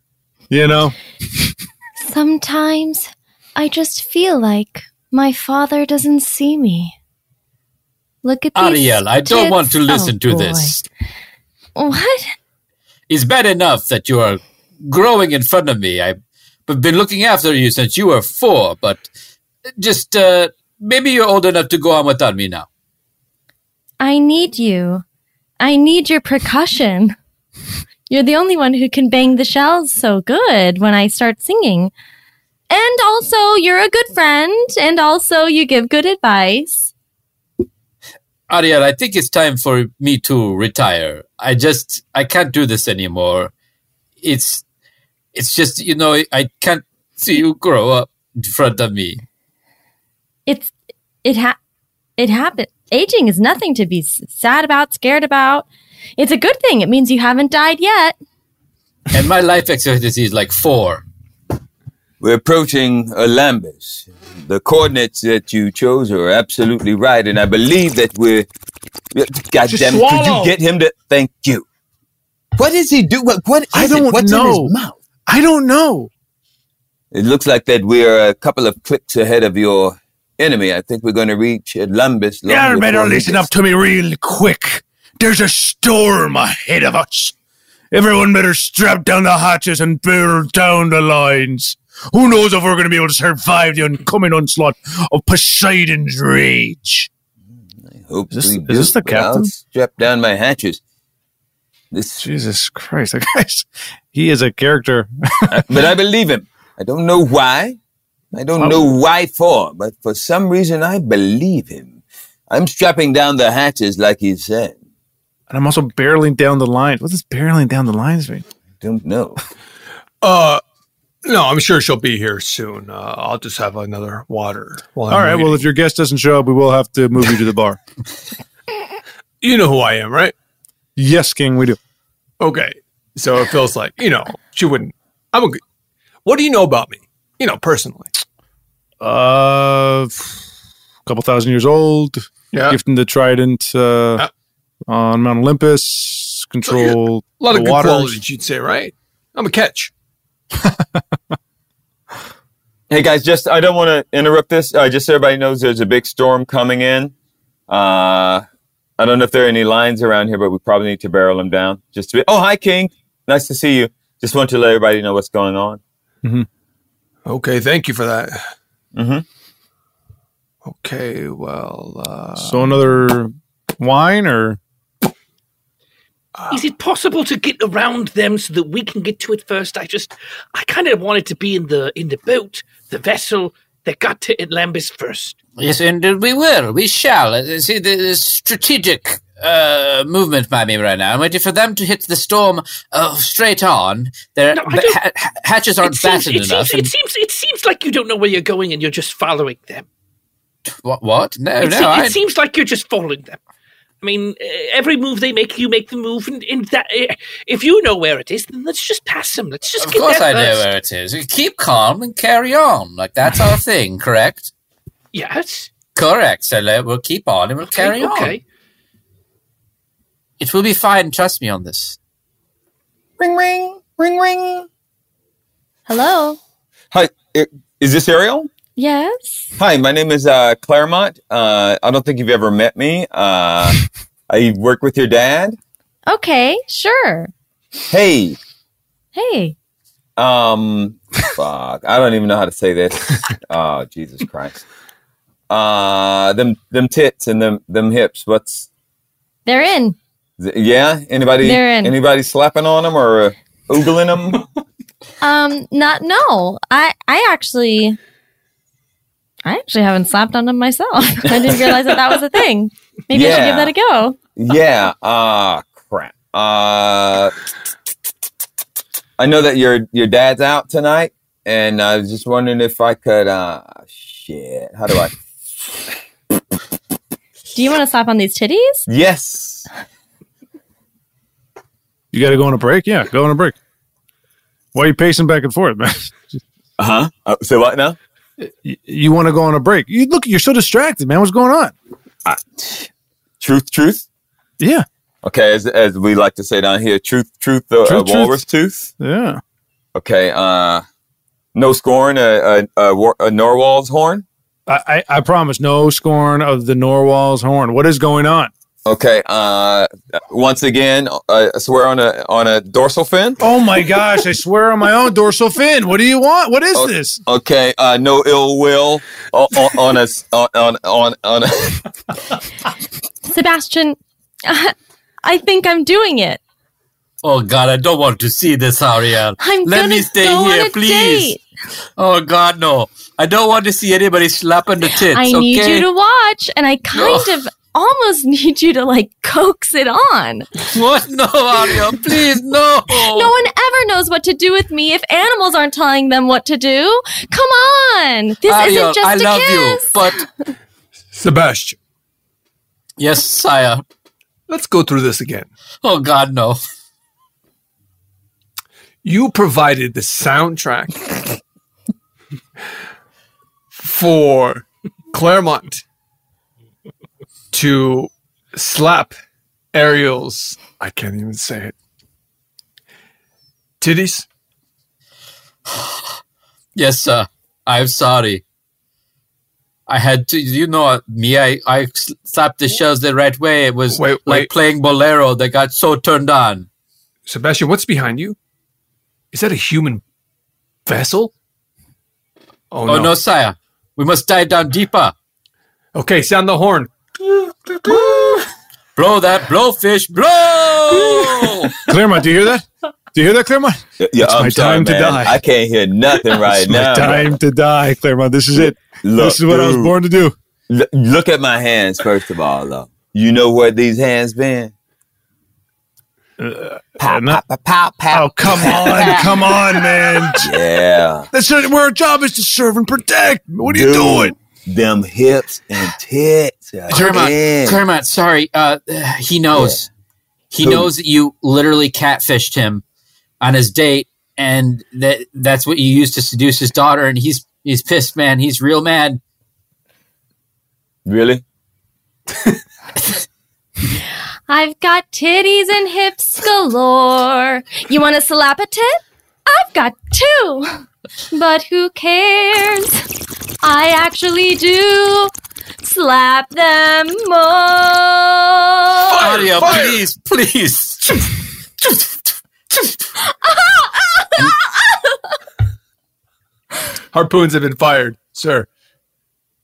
Sometimes I just feel like my father doesn't see me. Look at these
Ariel, I don't
tits.
want to listen to
boy.
this.
What?
It's bad enough that you are growing in front of me. I've been looking after you since you were 4, but just maybe you're old enough to go on without me now.
I need you. I need your percussion. You're the only one who can bang the shells so good when I start singing. And also, you're a good friend, and also you give good advice.
Ariel, I think it's time for me to retire. I can't do this anymore. It's just, I can't see you grow up in front of me.
It happened. Aging is nothing to be sad about, scared about. It's a good thing. It means you haven't died yet.
And my life expectancy is like 4.
We're approaching Lambus. The coordinates that you chose are absolutely right, and I believe that we're... Goddamn, could you get him to... Thank you. What does he do? What is it? What's in his mouth?
I don't know.
It looks like that we're a couple of clicks ahead of your enemy. I think we're going to reach Lambus.
Yeah, better listen up to me real quick. There's a storm ahead of us. Everyone better strap down the hatches and build down the lines. Who knows if we're going to be able to survive the oncoming onslaught of Poseidon's rage.
I hope
is this the captain?
I'll strap down my hatches.
Jesus Christ, he is a character.
But I believe him. I don't know why. I don't know why for, but for some reason I believe him. I'm strapping down the hatches like he said.
And I'm also barreling down the lines. What does barreling down the lines mean?
I don't know.
No, I'm sure she'll be here soon. I'll just have another water.
All right, well, if your guest doesn't show up, we will have to move you to the bar.
You know who I am, right?
Yes, King, we do.
Okay, so it feels like, she wouldn't. What do you know about me? Personally.
A couple thousand years old.
Yeah.
Gifting the trident on Mount Olympus. Control
a lot of good
waters.
qualities, you'd say, right? I'm a catch.
Hey guys, I don't want to interrupt this. Just so everybody knows, there's a big storm coming in. I don't know if there are any lines around here, but we probably need to barrel them down. Oh, hi, King. Nice to see you. Just want to let everybody know what's going on.
Mm-hmm.
Okay, thank you for that.
Mm-hmm.
Okay, well...
So another wine, or...
Is it possible to get around them so that we can get to it first? I kind of wanted to be in the boat, the vessel that got to Atlambis first.
Yes, and we will. We shall. See, the strategic movement by me right now. I'm waiting for them to hit the storm straight on. Their hatches aren't fastened enough.
It seems like you don't know where you're going and you're just following them.
What? No.
It seems like you're just following them. I mean, every move they make, you make the move, and that if you know where it is, then let's just pass them. Let's just get there first.
Of course I know where it is. We keep calm and carry on. Like, that's our thing, correct?
Yes.
Correct. So we'll keep on and we'll carry on.
Okay.
It will be fine. Trust me on this.
Ring, ring, ring, ring.
Hello.
Hi, is this Ariel?
Yes.
Hi, my name is Claremont. I don't think you've ever met me. I work with your dad.
Okay, sure.
Hey.
Fuck.
I don't even know how to say this. Oh, Jesus Christ. Them tits and them hips.
They're in.
Yeah?
They're in.
Anybody slapping on them or oogling them?
No. I actually haven't slapped on them myself. I didn't realize that was a thing. Maybe I should give that a go.
Yeah. Crap. I know that your dad's out tonight, and I was just wondering if I could. Shit. How do I?
Do you want to slap on these titties?
Yes.
You got to go on a break? Yeah, go on a break. Why are you pacing back and forth, man?
Say what now?
You want to go on a break? You're so distracted, man. What's going on?
Truth?
Yeah.
Okay, as we like to say down here, truth, walrus tooth.
Yeah.
Okay, no scorn, a narwhal's horn.
I promise, no scorn of the narwhal's horn. What is going on?
Okay, once again, I swear on a dorsal fin.
Oh my gosh, I swear on my own dorsal fin. What do you want? What is this?
Okay, no ill will on a
Sebastian, I think I'm doing it.
Oh God, I don't want to see this, Ariel.
Let
me stay here, please. Date. Oh God, no. I don't want to see anybody slapping the tits.
I need you to watch, and I kind of almost need you to coax it on.
What? No, Ariel, please, no.
No one ever knows what to do with me if animals aren't telling them what to do. Come on. This
Ariel,
isn't just
I
a
love
kiss.
you, but...
Sebastian.
Yes, sire.
Let's go through this again.
Oh God, no.
You provided the soundtrack for Claremont to slap Ariel's, I can't even say it, titties?
Yes, sir. I'm sorry. I had to, me, I slapped the shells the right way. It was like playing Bolero. They got so turned on.
Sebastian, what's behind you? Is that a human vessel?
Oh, no, sire. We must dive down deeper.
Okay, sound the horn.
Blow that blowfish, blow!
Claremont, do you hear that? Do you hear that, Claremont?
Yeah,
it's my time to die.
I can't hear nothing right now.
It's my time to die, Claremont. This is it. This is what I was born to do.
Look at my hands, first of all, though. You know where these hands been?
Pow, pow. Oh, come on, man.
Yeah.
That's where our job is to serve and protect. What are you doing?
Them hips and tits.
Claremont, sorry. He knows. Yeah. He knows that you literally catfished him on his date, and that's what you used to seduce his daughter, and he's pissed, man. He's real mad.
Really?
I've got titties and hips galore. You want to slap a tit? I've got two. But who cares? I actually do slap them more.
Mario, please.
Harpoons have been fired, sir.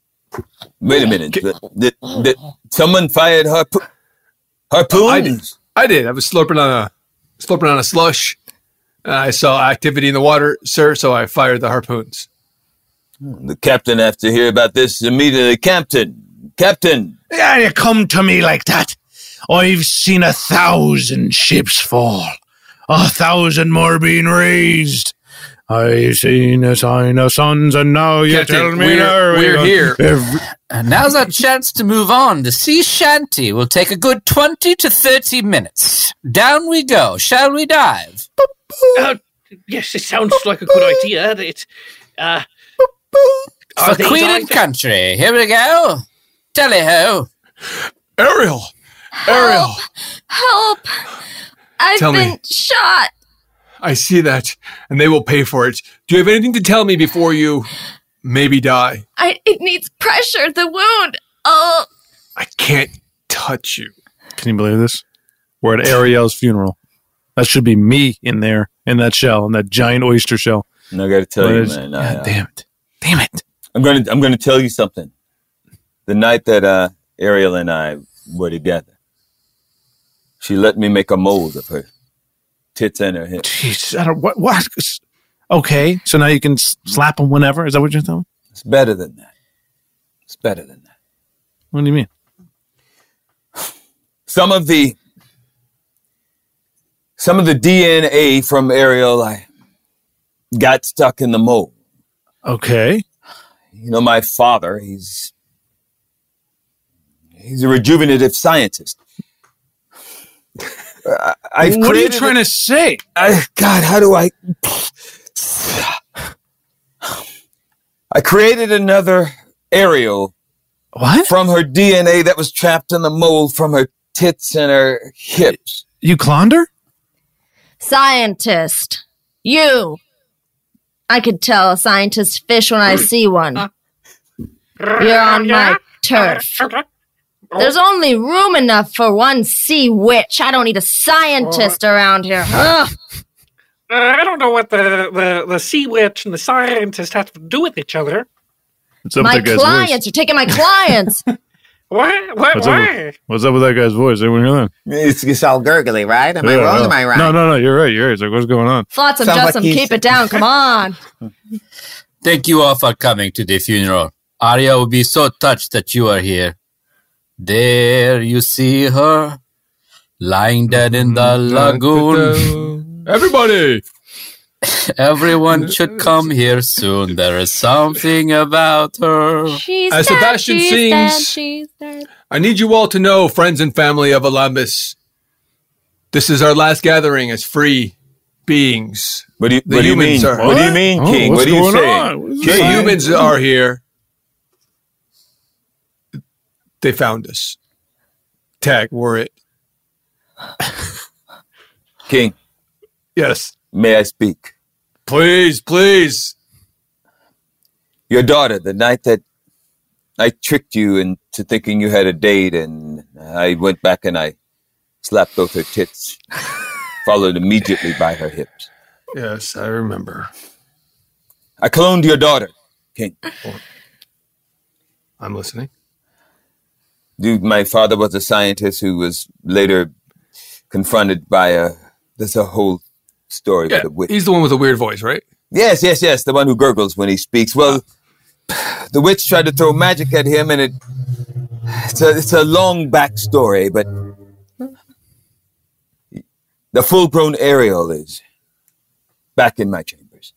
Wait a minute. Did someone fired harpoons?
I did. I was slurping on a slush. I saw activity in the water, sir, so I fired the harpoons.
The captain has to hear about this immediately. Captain!
Yeah, you come to me like that. I've seen 1,000 ships fall. 1,000 more being raised. I've seen a sign of suns, and now you
Captain,
tell me
we're here.
And now's our chance to move on. The sea shanty will take a good 20 to 30 minutes. Down we go. Shall we dive?
Yes, it sounds like a good idea. It's,
for Queen and Country. Here we go. Tally-ho.
Ariel!
Help! I've
Tell
been
me.
shot.
I see that, and they will pay for it. Do you have anything to tell me before you maybe die?
It needs pressure, the wound. Oh.
I can't touch you.
Can you believe this? We're at Ariel's funeral. That should be me in there, in that shell, in that giant oyster shell.
And I got to tell you, man.
Damn it.
I'm going to tell you something. The night that Ariel and I were together, she let me make a mold of her tits and her hips.
Jeez, I don't, what? Okay, so now you can slap them whenever? Is that what you're telling me?
It's better than that.
What do you mean?
Some of the DNA from Ariel I got stuck in the mold.
Okay.
You know, my father, he's a rejuvenative scientist.
What are you trying to say?
God, how do I created another Ariel.
What?
From her DNA that was trapped in the mold from her tits and her hips.
You cloned her?
Scientist. You. I could tell a scientist fish when I see one. You're on my turf. There's only room enough for one sea witch. I don't need a scientist around here. Ugh.
I don't know what the sea witch and the scientist have to do with each other.
My clients. You're taking my clients.
What?
What's up with that guy's voice? Anyone hear that?
It's all gurgly, right? Am I wrong? Am I right?
No, you're right. It's like, what's going on?
Flotsam, Jetsam, keep it down. Come on.
Thank you all for coming to the funeral. Arya will be so touched that you are here. There you see her, lying dead in the lagoon.
Everybody!
Everyone should come here soon. There is something about her.
As Sebastian sings, I need you all to know, friends and family of Olympus, this is our last gathering as free beings.
What do you mean? What do you mean, King? What are you saying?
The humans are here. They found us. Tag, we're it.
King.
Yes.
May I speak?
Please.
Your daughter, the night that I tricked you into thinking you had a date, and I went back and I slapped both her tits, followed immediately by her hips.
Yes, I remember.
I cloned your daughter, King.
I'm listening.
Dude, my father was a scientist who was later confronted by there's a whole story with a witch.
He's the one with the weird voice, right?
Yes, the one who gurgles when he speaks. Well, the witch tried to throw magic at him, and it's a long backstory, but the full-grown Ariel is back in my chambers.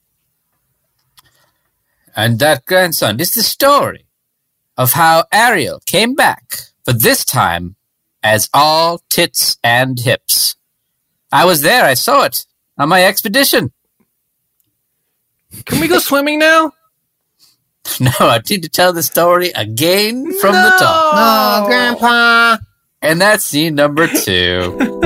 And that, grandson, is the story of how Ariel came back, but this time as all tits and hips. I was there. I saw it on my expedition.
Can we go swimming now?
No, I need to tell the story again from the top.
Oh, Grandpa.
And that's scene number 2.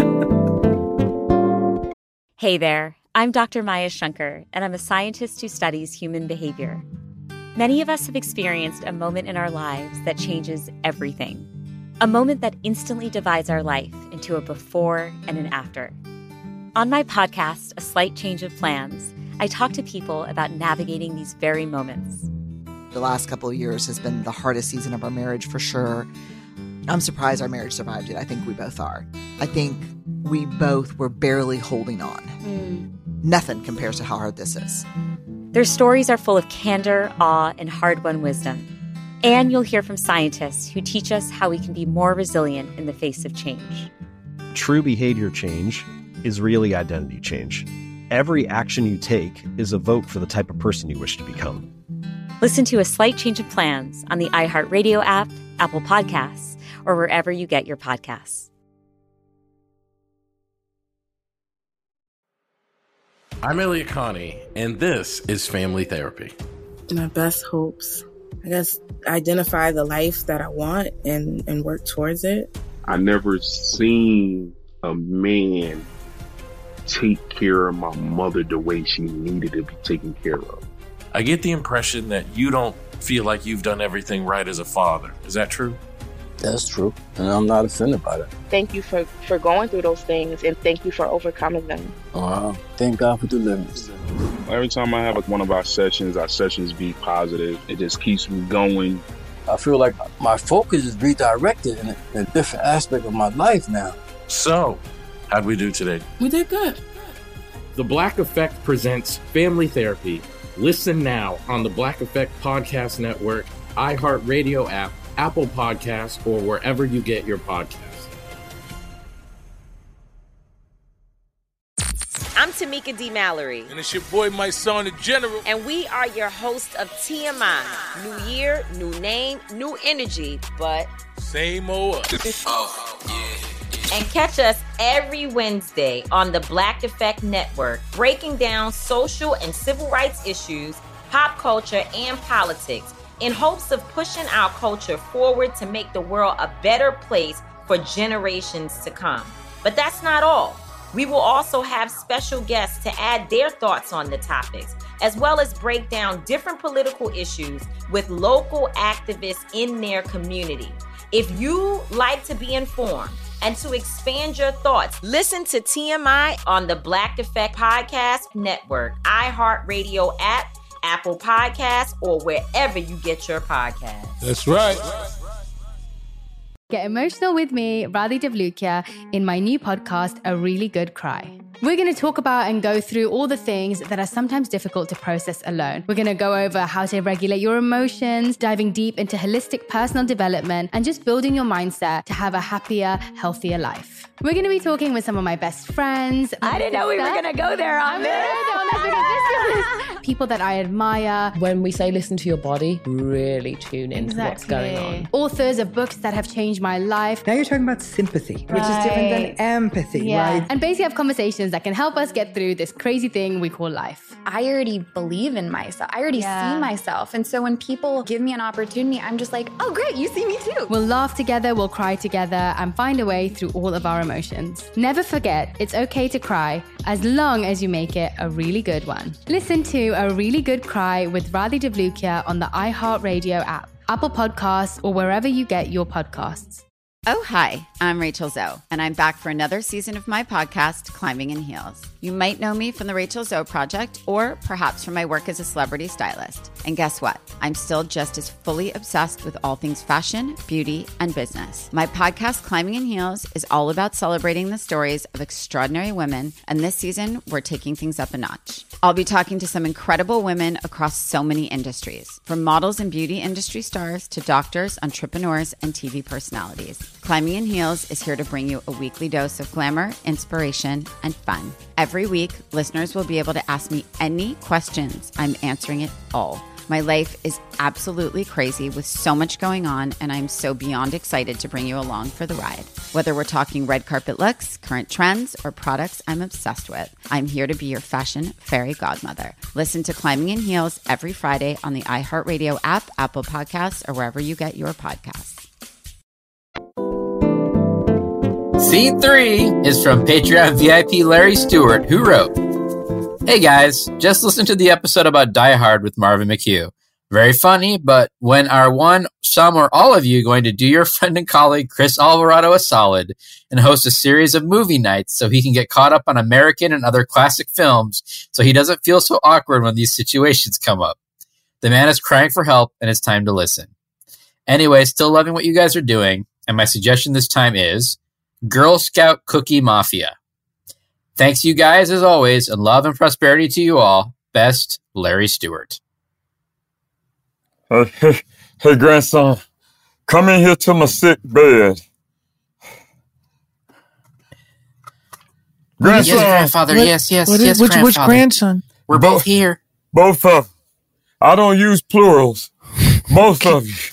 Hey there, I'm Dr. Maya Shankar, and I'm a scientist who studies human behavior. Many of us have experienced a moment in our lives that changes everything. A moment that instantly divides our life into a before and an after. On my podcast, A Slight Change of Plans, I talk to people about navigating these very moments.
The last couple of years has been the hardest season of our marriage for sure. I'm surprised our marriage survived it. I think we both are. I think we both were barely holding on. Nothing compares to how hard this is.
Their stories are full of candor, awe, and hard-won wisdom. And you'll hear from scientists who teach us how we can be more resilient in the face of change.
True behavior change is really identity change. Every action you take is a vote for the type of person you wish to become.
Listen to A Slight Change of Plans on the iHeartRadio app, Apple Podcasts, or wherever you get your podcasts.
I'm Elliot Connie, and this is Family Therapy.
My best hopes, I guess, identify the life that I want and work towards it.
I never seen a man take care of my mother the way she needed to be taken care of.
I get the impression that you don't feel like you've done everything right as a father. Is that true?
That's true, and I'm not offended by that.
Thank you for going through those things, and thank you for overcoming them.
Wow. Thank God for deliverance.
Every time I have one of our sessions be positive. It just keeps me going.
I feel like my focus is redirected in a different aspect of my life now.
So, how'd we do today?
We did good.
The Black Effect presents Family Therapy. Listen now on the Black Effect Podcast Network, iHeartRadio app, Apple Podcasts, or wherever you get your podcasts.
I'm Tamika D. Mallory.
And it's your boy, my son, the General.
And we are your hosts of TMI. New year, new name, new energy, but
same old us.
Oh, yeah. And catch us every Wednesday on the Black Effect Network, breaking down social and civil rights issues, pop culture, and politics, in hopes of pushing our culture forward to make the world a better place for generations to come. But that's not all. We will also have special guests to add their thoughts on the topics, as well as break down different political issues with local activists in their community. If you like to be informed and to expand your thoughts, listen to TMI on the Black Effect Podcast Network, iHeartRadio app, Apple Podcasts, or wherever you get your podcasts.
That's right.
Get emotional with me, Radhi Devlukia, in my new podcast, A Really Good Cry. We're going to talk about and go through all the things that are sometimes difficult to process alone. We're going to go over how to regulate your emotions, diving deep into holistic personal development, and just building your mindset to have a happier, healthier life. We're going to be talking with some of my best friends.
I didn't know we were going to go there on this.
People that I admire.
When we say listen to your body, really tune into what's going on.
Authors of books that have changed my life.
Now you're talking about sympathy, which is different than empathy, right?
And basically have conversations that can help us get through this crazy thing we call life.
I already believe in myself. I already see myself. And so when people give me an opportunity, I'm just like, oh, great, you see me too.
We'll laugh together, we'll cry together, and find a way through all of our emotions. Never forget, it's okay to cry, as long as you make it a really good one. Listen to A Really Good Cry with Radhi Devlukia on the iHeartRadio app, Apple Podcasts, or wherever you get your podcasts.
Oh, hi, I'm Rachel Zoe, and I'm back for another season of my podcast, Climbing in Heels. You might know me from the Rachel Zoe Project, or perhaps from my work as a celebrity stylist. And guess what? I'm still just as fully obsessed with all things fashion, beauty, and business. My podcast, Climbing in Heels, is all about celebrating the stories of extraordinary women, and this season, we're taking things up a notch. I'll be talking to some incredible women across so many industries, from models and beauty industry stars to doctors, entrepreneurs, and TV personalities. Climbing in Heels is here to bring you a weekly dose of glamour, inspiration, and fun. Every week, listeners will be able to ask me any questions. I'm answering it all. My life is absolutely crazy with so much going on, and I'm so beyond excited to bring you along for the ride. Whether we're talking red carpet looks, current trends, or products I'm obsessed with, I'm here to be your fashion fairy godmother. Listen to Climbing in Heels every Friday on the iHeartRadio app, Apple Podcasts, or wherever you get your podcasts.
Scene 3 is from Patreon VIP Larry Stewart, who wrote, "Hey guys, just listened to the episode about Die Hard with Marvin McHugh. Very funny, but when are one, some, or all of you going to do your friend and colleague Chris Alvarado a solid and host a series of movie nights so he can get caught up on American and other classic films so he doesn't feel so awkward when these situations come up? The man is crying for help and it's time to listen. Anyway, still loving what you guys are doing. And my suggestion this time is Girl Scout Cookie Mafia. Thanks to you guys, as always, and love and prosperity to you all. Best, Larry Stewart.
Hey, grandson, come in here to my sick bed. Grandson.
Yes, grandfather. Yes, grandfather.
Which grandson?
We're both here.
Both of them. I don't use plurals. Both of you.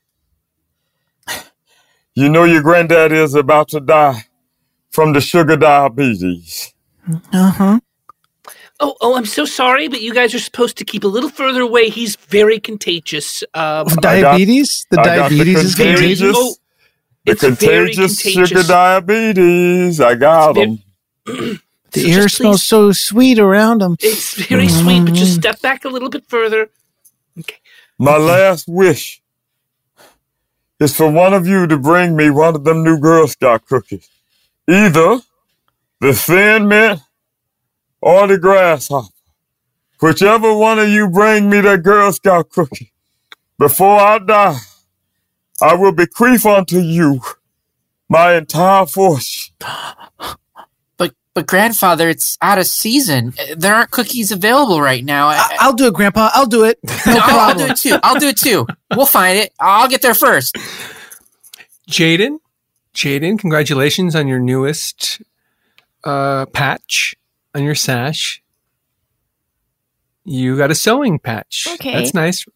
You know your granddad is about to die from the sugar diabetes.
Uh-huh.
Oh, I'm so sorry, but you guys are supposed to keep a little further away. He's very contagious.
Diabetes? The diabetes is contagious?
Oh, the contagious sugar diabetes. I got him.
The air smells so sweet around him.
It's very sweet, but just step back a little bit further. Okay.
My last wish is for one of you to bring me one of them new Girl Scout cookies. Either the Thin Mint or the Grasshopper. Whichever one of you bring me that Girl Scout cookie, before I die, I will bequeath unto you my entire fortune.
But grandfather, it's out of season. There aren't cookies available right now.
I'll do it, Grandpa. I'll do it. No problem.
I'll do it too. We'll find it. I'll get there first.
Jaden, congratulations on your newest patch on your sash. You got a sewing patch.
Okay.
That's nice.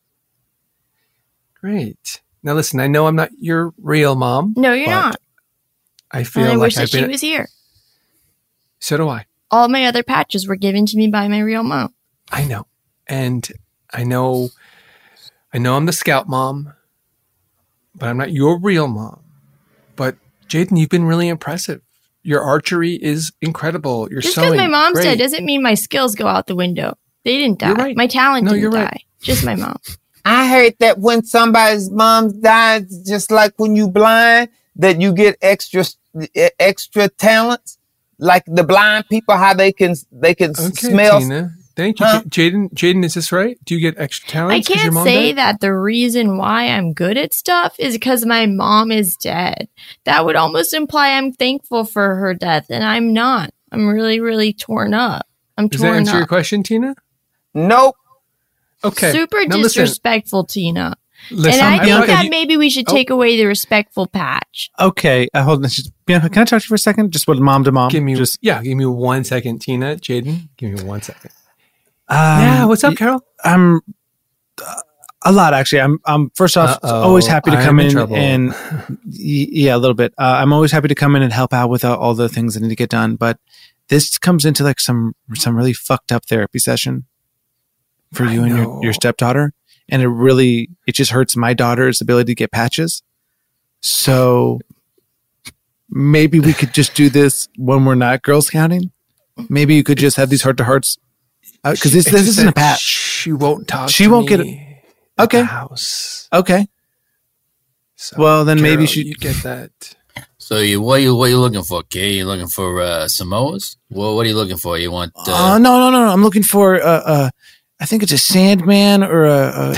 Great. Now listen, I know I'm not your real mom.
No, you're not.
I feel
and I
like
wish
I've
that
been...
she was here.
So do I.
All my other patches were given to me by my real mom.
I know. And I know I'm the scout mom, but I'm not your real mom. But Jaden, you've been really impressive. Your archery is incredible. Your
Just
sewing,
because my mom's
great.
dead doesn't mean my skills go out the window. They didn't die.
You're right.
My talent
No,
didn't
you're
die.
right.
Just my mom.
I heard that when somebody's mom dies, just like when you blind, that you get extra talents. Like the blind people, how they can smell.
Tina. Thank you. Jaden, is this right? Do you get extra talents?
I
'cause your
can't
mom
say
died?
that the reason why I'm good at stuff is because my mom is dead. That would almost imply I'm thankful for her death, and I'm not. I'm really, really torn up.
Does that answer your question, Tina?
Nope.
Okay.
Super
Now listen.
disrespectful, Tina.
Listen,
and I think
Bianca,
that maybe we should take away the respectful patch.
Okay, hold on. Bianca, can I talk to you for a second? Just what mom to mom?
Give me 1 second, Tina. Jaden, give me 1 second.
Yeah,
what's up, Carol?
I'm a lot actually. I'm first off always happy to come in and a little bit. I'm always happy to come in and help out with all the things that need to get done. But this comes into like some really fucked up therapy session for you and your stepdaughter, and it just hurts my daughter's ability to get patches. So maybe we could just do this when we're not Girl Scouting. Maybe you could just have these heart to hearts. Because this isn't a patch.
She won't talk.
She
to
won't
me
get it. Okay.
At the house.
Okay.
So,
well, then
Carol,
maybe she
you get that.
So what are you looking for, Kay? You looking for Samoas? Well, what are you looking for? You want?
No. I'm looking for I think it's a Sandman or a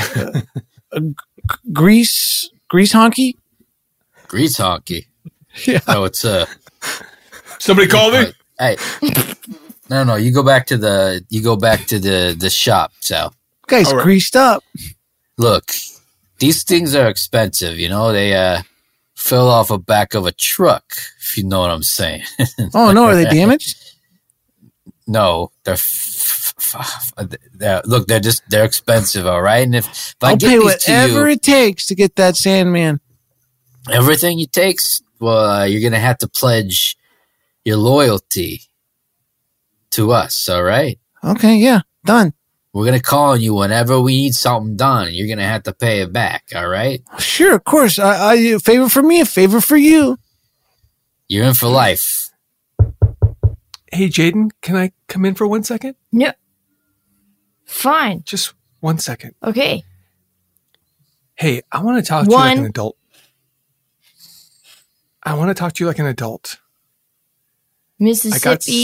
grease honky.
Grease honky.
Yeah.
Oh, it's
Somebody call me.
Hey. No. You go back to the shop, Sal.
Guy's greased up.
Look, these things are expensive. You know, they fell off the back of a truck. If you know what I'm saying.
Oh no, are they damaged?
No, they're look. They're expensive. All right, and if I
I'll
get
pay
these
whatever it takes to get that Sandman.
Everything it takes. Well, you're gonna have to pledge your loyalty to us, all right?
Okay, yeah, done.
We're going to call on you whenever we need something done. You're going to have to pay it back, all right?
Sure, of course. A favor for me, a favor for you.
You're in for life.
Hey, Jaden, can I come in for 1 second?
No. Fine.
Just 1 second.
Okay.
Hey, I want to talk to you like an adult. I want to talk to you like an adult.
Mississippi.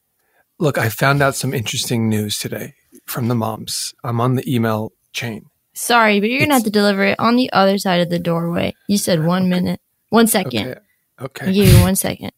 Look, I found out some interesting news today from the moms. I'm on the email chain.
Sorry, but you're going to have to deliver it on the other side of the doorway. You said 1 minute. 1 second.
Okay.
I gave you 1 second.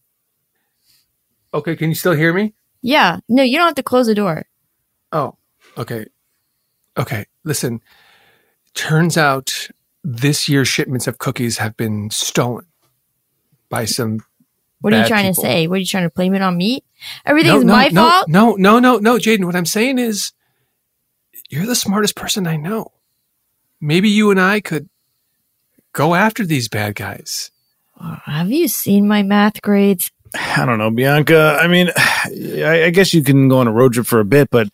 Okay, can you still hear me?
Yeah. No, you don't have to close the door.
Oh, okay. Okay, listen. Turns out this year's shipments of cookies have been stolen by some
What are you trying to say? What are you trying to blame it on me? Everything's my fault?
No, Jaden. What I'm saying is you're the smartest person I know. Maybe you and I could go after these bad guys.
Have you seen my math grades?
I don't know, Bianca. I mean, I guess you can go on a road trip for a bit, but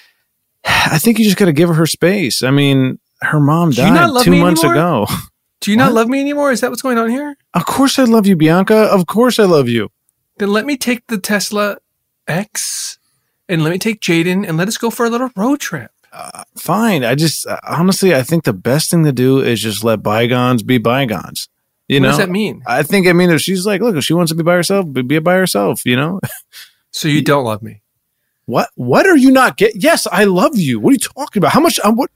I think you just got to give her space. I mean, her mom died 2 months ago.
Do you not love me anymore? Is that what's going on here?
Of course I love you, Bianca. Of course I love you.
Then let me take the Tesla X and let me take Jaden and let us go for a little road trip.
Fine. I just, honestly, I think the best thing to do is just let bygones be bygones. What
does that mean?
I think, if she's like, look, if she wants to be by herself, be by herself,
So you don't love me?
What are you not getting? Yes, I love you. What are you talking about? How much? What?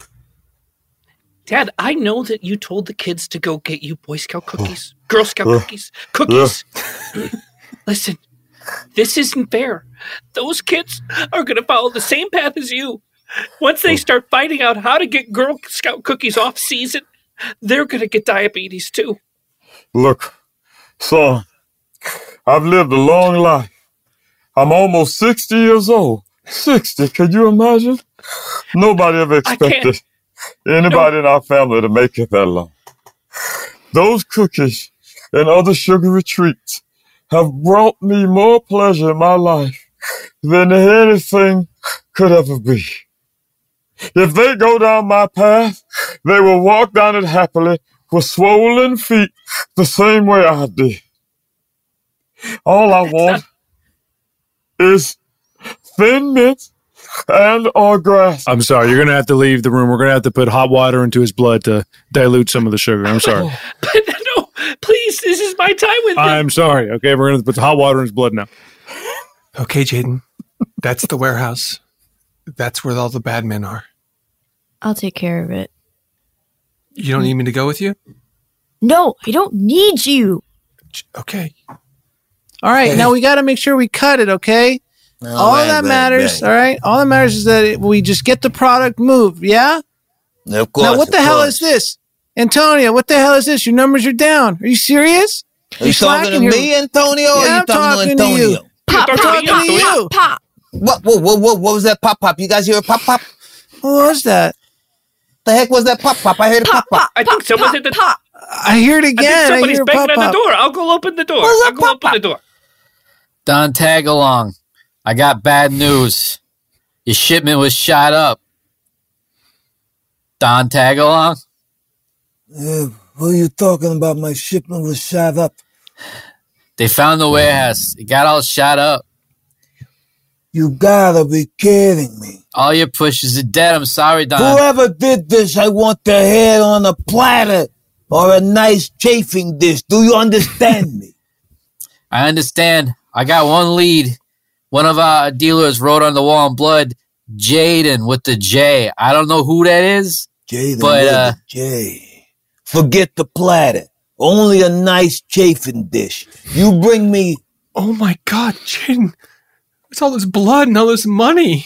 Dad, I know that you told the kids to go get you Boy Scout cookies, Girl Scout cookies. Listen, this isn't fair. Those kids are going to follow the same path as you. Once they start finding out how to get Girl Scout cookies off season, they're going to get diabetes too.
Look, son, I've lived a long life. I'm almost 60 years old. 60, could you imagine? Nobody ever expected anybody in our family to make it that long. Those cookies and other sugary treats have brought me more pleasure in my life than anything could ever be. If they go down my path, they will walk down it happily with swollen feet the same way I did. All I want is Thin Mints and or grass.
I'm sorry. You're going to have to leave the room. We're going to have to put hot water into his blood to dilute some of the sugar. I'm sorry.
But no, please, this is my time with him.
I'm sorry. Okay, we're going to put hot water in his blood now.
Okay, Jaden. That's the warehouse. That's where all the bad men are.
I'll take care of it.
You don't need me to go with you?
No, I don't need you.
Okay.
All right, now we got to make sure we cut it, okay? All that matters, all right? All that matters is that we just get the product moved, yeah?
Of course.
Now, what the hell is this? Antonio, what the hell is this? Your numbers are down. Are you serious?
Are you talking to me, Antonio, or are you talking to Antonio?
I'm talking to you.
Pop.
What was that pop? You guys hear a pop?
What was that?
The heck was that pop? I heard a pop.
I think someone's at the top.
I hear it again.
I think somebody's banging on the door. I'll go open the door.
Don Tagalong, I got bad news. Your shipment was shot up. Don Tagalong?
What are you talking about? My shipment was shot up.
They found the warehouse. It got all shot up.
You gotta be kidding me.
All your pushes are dead. I'm sorry, Don.
Whoever did this, I want their head on a platter or a nice chafing dish. Do you understand me?
I understand. I got one lead. One of our dealers wrote on the wall in blood, Jaden with the J. I don't know who that is.
Jaden with the J. Forget the platter. Only a nice chafing dish. You bring me...
Oh my God, Jaden. It's all this blood and all this money.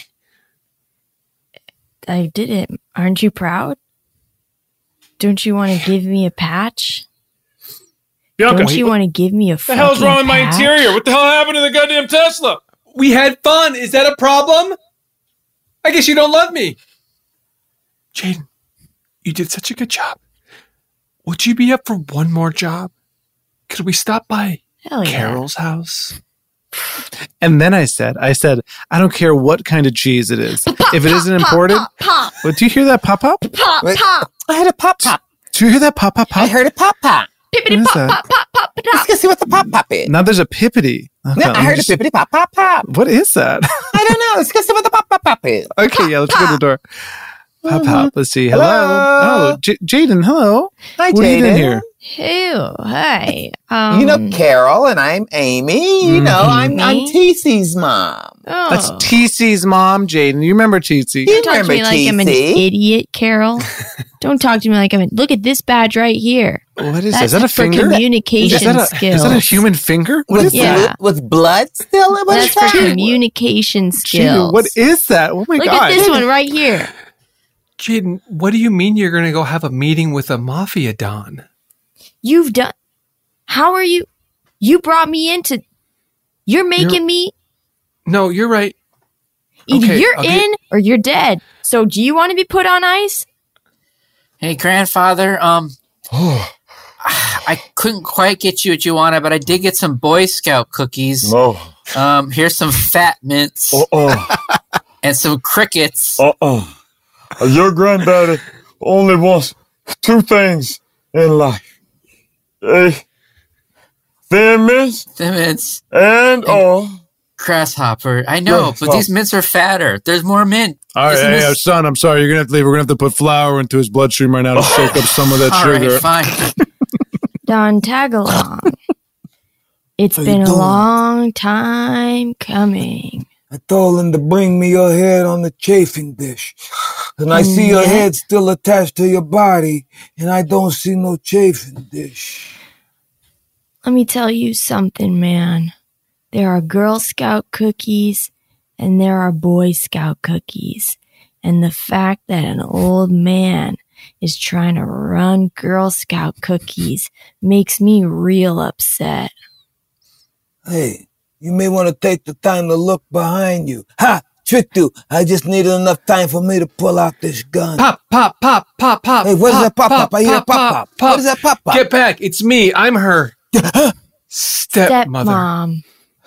I did it. Aren't you proud? Don't you want to give me a patch?
Bianca,
don't you want to give me a fucking
patch? What the hell's wrong with my
patch?
interior? What the hell happened to the goddamn Tesla?
We had fun. Is that a problem? I guess you don't love me. Jaden, you did such a good job. Would you be up for one more job? Could we stop by Carol's house?
And then I said, I don't care what kind of cheese it is. If it isn't imported.
Pop.
What, do you hear that pop?
Pop.
I heard a pop.
Do you hear that pop?
I heard a pop.
Pippity pop.
Let's go see what the pop is.
Now there's a pippity. Okay,
I heard a pippity pop.
What is that?
I don't know. Let's go see what the pop is.
Okay, yeah, let's go to the door. Pop. Let's see. Hello. Oh, Jaden. Hello.
Hi, Jaden.
What are you doing here?
Ew, hi.
You know Carol and I'm Amy. You know, I'm TC's mom.
Oh.
That's TC's mom, Jaden. You remember TC?
Don't talk to me like I'm an idiot, Carol. Don't talk to me like I'm an... Look at this badge right here.
What is
that?
Is that a finger?
Communication skills.
Is that a human finger? What is that?
With blood still?
That's for communication skills.
Jaden, what is that? Oh my God.
Look at this one right here.
Jaden, what do you mean you're going to go have a meeting with a mafia don?
You've done... How are you... You brought me into... You're making me...
No, you're right.
Either you're in or you're dead. So do you want to be put on ice?
Hey, grandfather, I couldn't quite get you what you wanted, but I did get some Boy Scout cookies.
No.
Here's some Fat Mints. And some crickets.
Your granddaddy only wants two things in life. Thin mints. And
grasshopper. I know, but these mints are fatter. There's more mint.
All right, son, I'm sorry. You're going to have to leave. We're going to have to put flour into his bloodstream right now to soak up some of that sugar.
All right, fine.
Don Tagalong. It's been a long time coming.
I told him to bring me your head on the chafing dish. And I see your head still attached to your body, and I don't see no chafing dish.
Let me tell you something, man. There are Girl Scout cookies and there are Boy Scout cookies. And the fact that an old man is trying to run Girl Scout cookies makes me real upset.
Hey, you may want to take the time to look behind you. Ha! Tricked you. I just needed enough time for me to pull out this gun.
Pop.
Hey, what is that pop? I hear pop. What is that pop?
Get back. It's me. I'm her stepmother.
Stepmom.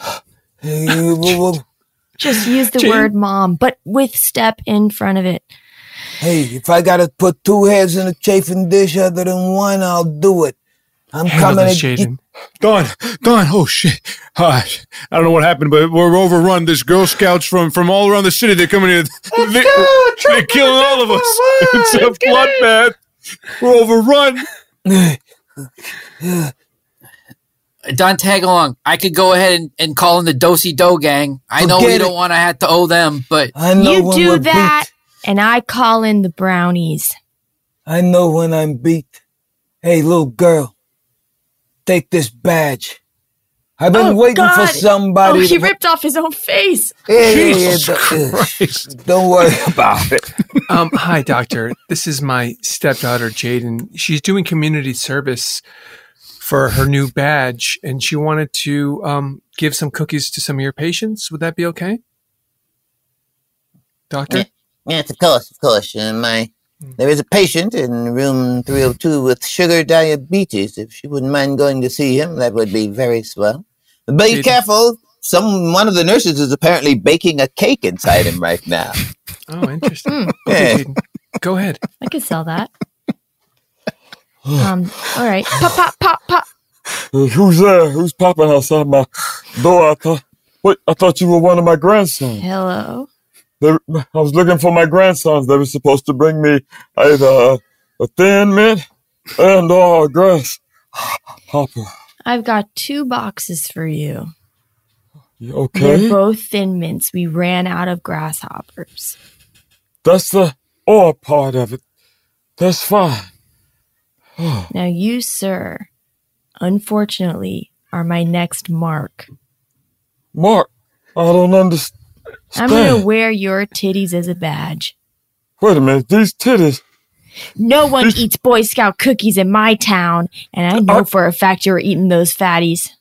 Just use the word mom, but with step in front of it.
Hey, if I gotta put two heads in a chafing dish other than one, I'll do it. I'm coming to get...
Don, oh shit. I don't know what happened, but we're overrun. There's Girl Scouts from all around the city. They're coming in. They're killing all of us. It's a bloodbath. We're overrun.
Don Tagalong, I could go ahead and call in the Dosey Doe gang. I know we don't want to have to owe them, but...
I know
you do that, and I call in the brownies.
I know when I'm beat. Hey, little girl, take this badge. I've been waiting for somebody.
Oh, he ripped off his own face.
Jesus Christ. Don't worry about it.
Hi, doctor. This is my stepdaughter, Jaden. She's doing community service for her new badge, and she wanted to give some cookies to some of your patients. Would that be okay? Doctor?
Yes, of course. There is a patient in room 302 with sugar diabetes. If she wouldn't mind going to see him, that would be very swell. But be careful. One of the nurses is apparently baking a cake inside him right now.
Oh, interesting. Okay, go ahead.
I could sell that. All right. Pop.
Who's there? Who's popping outside my door? I thought you were one of my grandsons.
Hello.
I was looking for my grandsons. They were supposed to bring me either a Thin Mint and a grasshopper.
I've got 2 boxes for you.
Okay.
They're both Thin Mints. We ran out of grasshoppers.
That's the or part of it. That's fine.
Now you, sir, unfortunately, are my next mark.
Mark? I don't understand.
I'm going to wear your titties as a badge.
Wait a minute, these titties?
No one eats Boy Scout cookies in my town, and I know for a fact you're eating those fatties.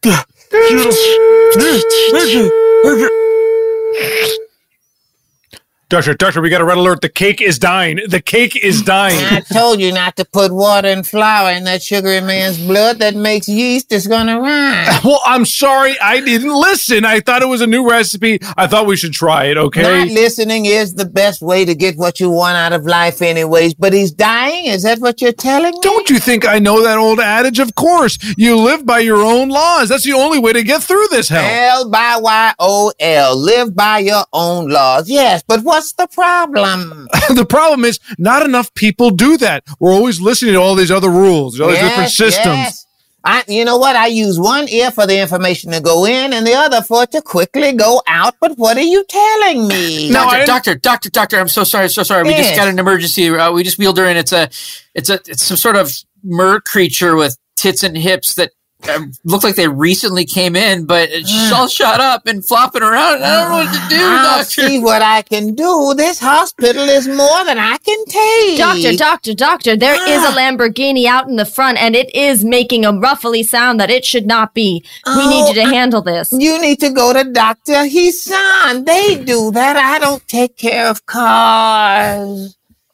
Doctor, we got a red alert. The cake is dying.
I told you not to put water and flour in that sugary man's blood. That makes yeast is going to rise.
Well, I'm sorry. I didn't listen. I thought it was a new recipe. I thought we should try it, okay?
Not listening is the best way to get what you want out of life anyways. But he's dying? Is that what you're telling me?
Don't you think I know that old adage? Of course. You live by your own laws. That's the only way to get through this hell.
L-by-Y-O-L. Live by your own laws. Yes, but what's the problem?
The problem is not enough people do that. We're always listening to all these other rules, all these different systems.
Yes. You know what? I use one ear for the information to go in and the other for it to quickly go out. But what are you telling me?
Doctor, I'm so sorry. We just got an emergency. We just wheeled her in. It's some sort of mer creature with tits and hips that look like they recently came in, but she's all shot up and flopping around. I don't know what to do,
I'll
Doctor.
see what I can do. This hospital is more than I can take.
Doctor, there is a Lamborghini out in the front, and it is making a ruffly sound that it should not be. We need you to handle this.
You need to go to Dr. Hisan. They do that. I don't take care of cars.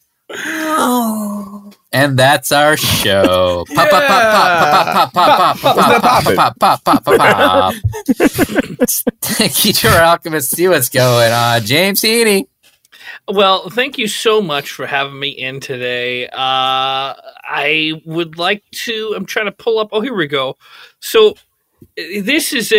Oh.
And that's our show. Pop, pop, pop, pop, pop, pop, pop, pop, pop, pop, pop, pop, pop. Thank you to our alchemist. See what's going on. James Heaney.
Well, thank you so much for having me in today. I would like to, I'm trying to pull up, here we go. So this is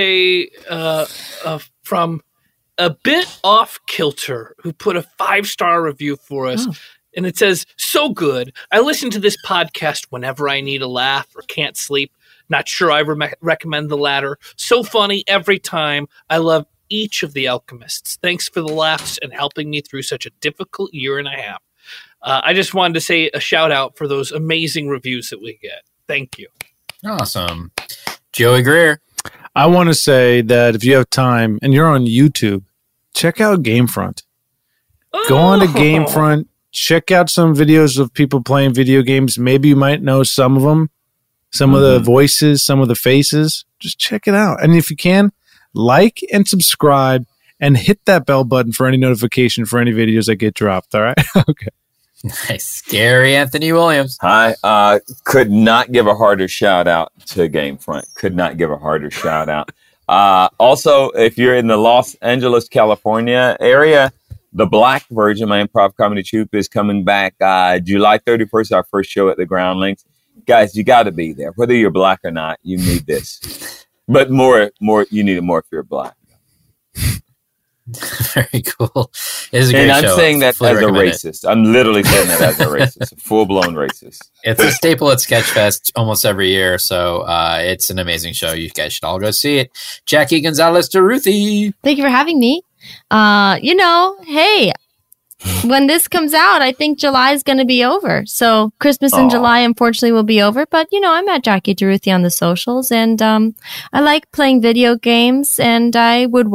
from A Bit Off Kilter, who put a 5-star review for us. Oh. And it says, so good. I listen to this podcast whenever I need a laugh or can't sleep. Not sure I recommend the latter. So funny every time. I love each of the alchemists. Thanks for the laughs and helping me through such a difficult year and a half. I just wanted to say a shout out for those amazing reviews that we get. Thank you.
Awesome. Joey Greer.
I want to say that if you have time and you're on YouTube, check out Gamefront. Go on to Gamefront. Check out some videos of people playing video games. Maybe you might know some of them, some of the voices, some of the faces. Just check it out. And if you can, like and subscribe and hit that bell button for any notification for any videos that get dropped. All right? Okay.
Nice. Gary Anthony Williams.
Hi. Could not give a harder shout out to Gamefront. Could not give a harder shout out. Also, if you're in the Los Angeles, California area, The Black Version, my improv comedy troupe, is coming back July 31st, our first show at the Groundlings. Guys, you got to be there. Whether you're black or not, you need this. But more, you need it more if you're black.
Very cool. It is a great
show. And I'm saying that as a racist. I'm literally saying that as a racist. A full-blown racist.
It's a staple at Sketchfest almost every year, so it's an amazing show. You guys should all go see it. Jackie Gonzalez DeRuthi.
Thank you for having me. Hey, when this comes out, I think July is going to be over. So Christmas in July, unfortunately, will be over. But, I'm at Jackie DeRuthi on the socials, and I like playing video games, and I would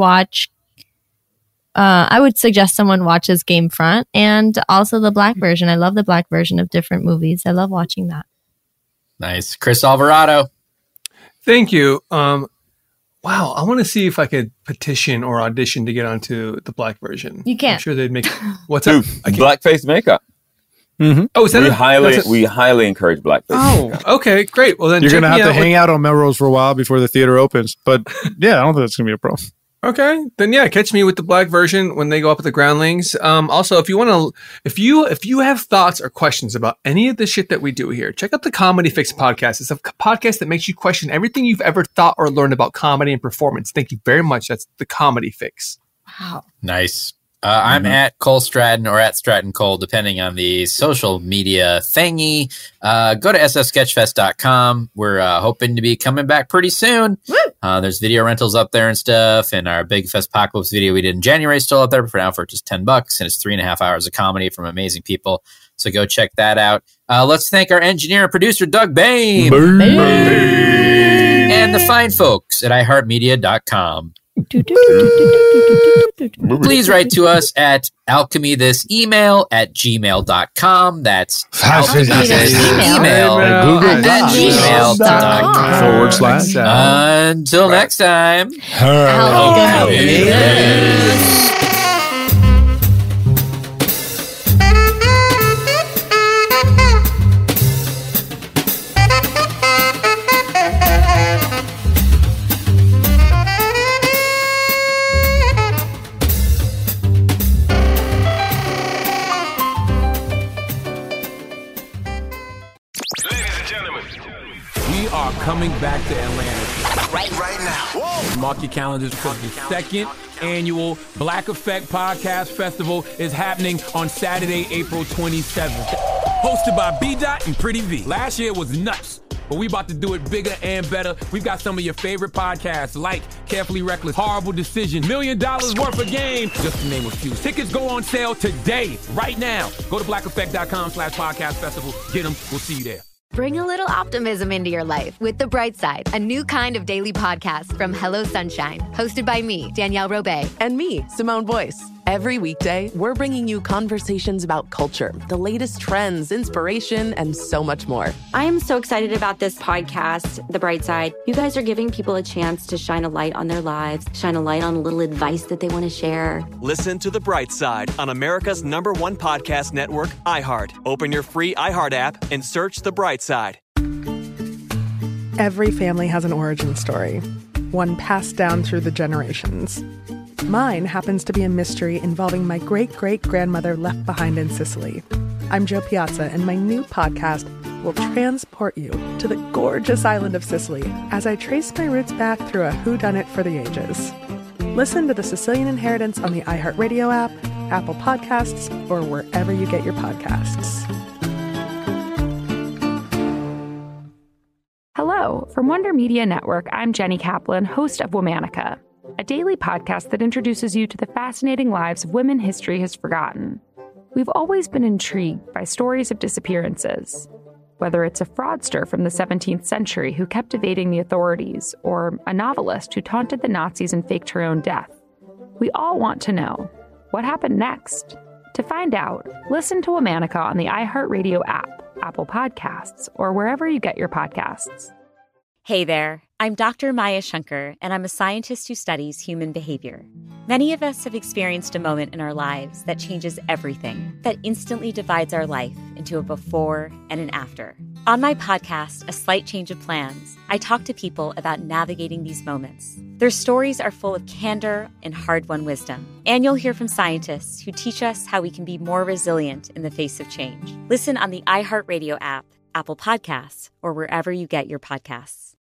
suggest someone watches Gamefront and also the Black Version. I love the Black Version of different movies. I love watching that.
Nice. Chris Alvarado.
Thank you. Wow, I want to see if I could petition or audition to get onto the Black Version.
You can't.
I'm sure they'd make it. What's up?
Blackface makeup.
Mm-hmm.
Oh, is that
we highly encourage blackface makeup.
Okay, great. Well, then
you're going to have to hang out on Melrose for a while before the theater opens. But yeah, I don't think that's going to be a problem.
Okay, then catch me with the Black Version when they go up at the Groundlings. Also, if you want to, if you have thoughts or questions about any of the shit that we do here, check out the Comedy Fix podcast. It's a podcast that makes you question everything you've ever thought or learned about comedy and performance. Thank you very much. That's the Comedy Fix.
Wow,
nice. I'm at Cole Stratton or at Stratton Cole, depending on the social media thingy. Go to sfsketchfest.com. We're hoping to be coming back pretty soon. There's video rentals up there and stuff. And our Big Fest Apocalypse video we did in January is still up there for now for just $10. And it's 3.5 hours of comedy from amazing people. So go check that out. Let's thank our engineer and producer, Doug Bain. And the fine folks at iHeartMedia.com. Please write to us at alchemythisemail@gmail.com. That's alchemythisemail@gmail.com. Until next time. Alchemy this.
Coming back to Atlanta right now. Whoa. Mark your calendars because the second annual Black Effect Podcast Festival is happening on Saturday, April 27th. Hosted by B-Dot and Pretty V. Last year was nuts. but we about to do it bigger and better. We've got some of your favorite podcasts like Carefully Reckless, Horrible Decision, $1 million worth of game, just to name a few. Tickets go on sale today, right now. Go to blackeffect.com/podcast festival. Get them. We'll see you there.
Bring a little optimism into your life with The Bright Side, a new kind of daily podcast from Hello Sunshine, hosted by me, Danielle Robay.
And me, Simone Boyce. Every weekday, we're bringing you conversations about culture, the latest trends, inspiration, and so much more.
I am so excited about this podcast, The Bright Side. You guys are giving people a chance to shine a light on their lives, shine a light on a little advice that they want to share.
Listen to The Bright Side on America's #1 podcast network, iHeart. Open your free iHeart app and search The Bright Side.
Every family has an origin story, one passed down through the generations. Mine happens to be a mystery involving my great-great-grandmother left behind in Sicily. I'm Jo Piazza, and my new podcast will transport you to the gorgeous island of Sicily as I trace my roots back through a whodunit for the ages. Listen to The Sicilian Inheritance on the iHeartRadio app, Apple Podcasts, or wherever you get your podcasts.
Hello, from Wonder Media Network, I'm Jenny Kaplan, host of Womanica, a daily podcast that introduces you to the fascinating lives of women history has forgotten. We've always been intrigued by stories of disappearances, whether it's a fraudster from the 17th century who kept evading the authorities, or a novelist who taunted the Nazis and faked her own death. We all want to know, what happened next? To find out, listen to Womanica on the iHeartRadio app, Apple Podcasts, or wherever you get your podcasts.
Hey there, I'm Dr. Maya Shankar, and I'm a scientist who studies human behavior. Many of us have experienced a moment in our lives that changes everything, that instantly divides our life into a before and an after. On my podcast, A Slight Change of Plans, I talk to people about navigating these moments. Their stories are full of candor and hard-won wisdom. And you'll hear from scientists who teach us how we can be more resilient in the face of change. Listen on the iHeartRadio app, Apple Podcasts, or wherever you get your podcasts.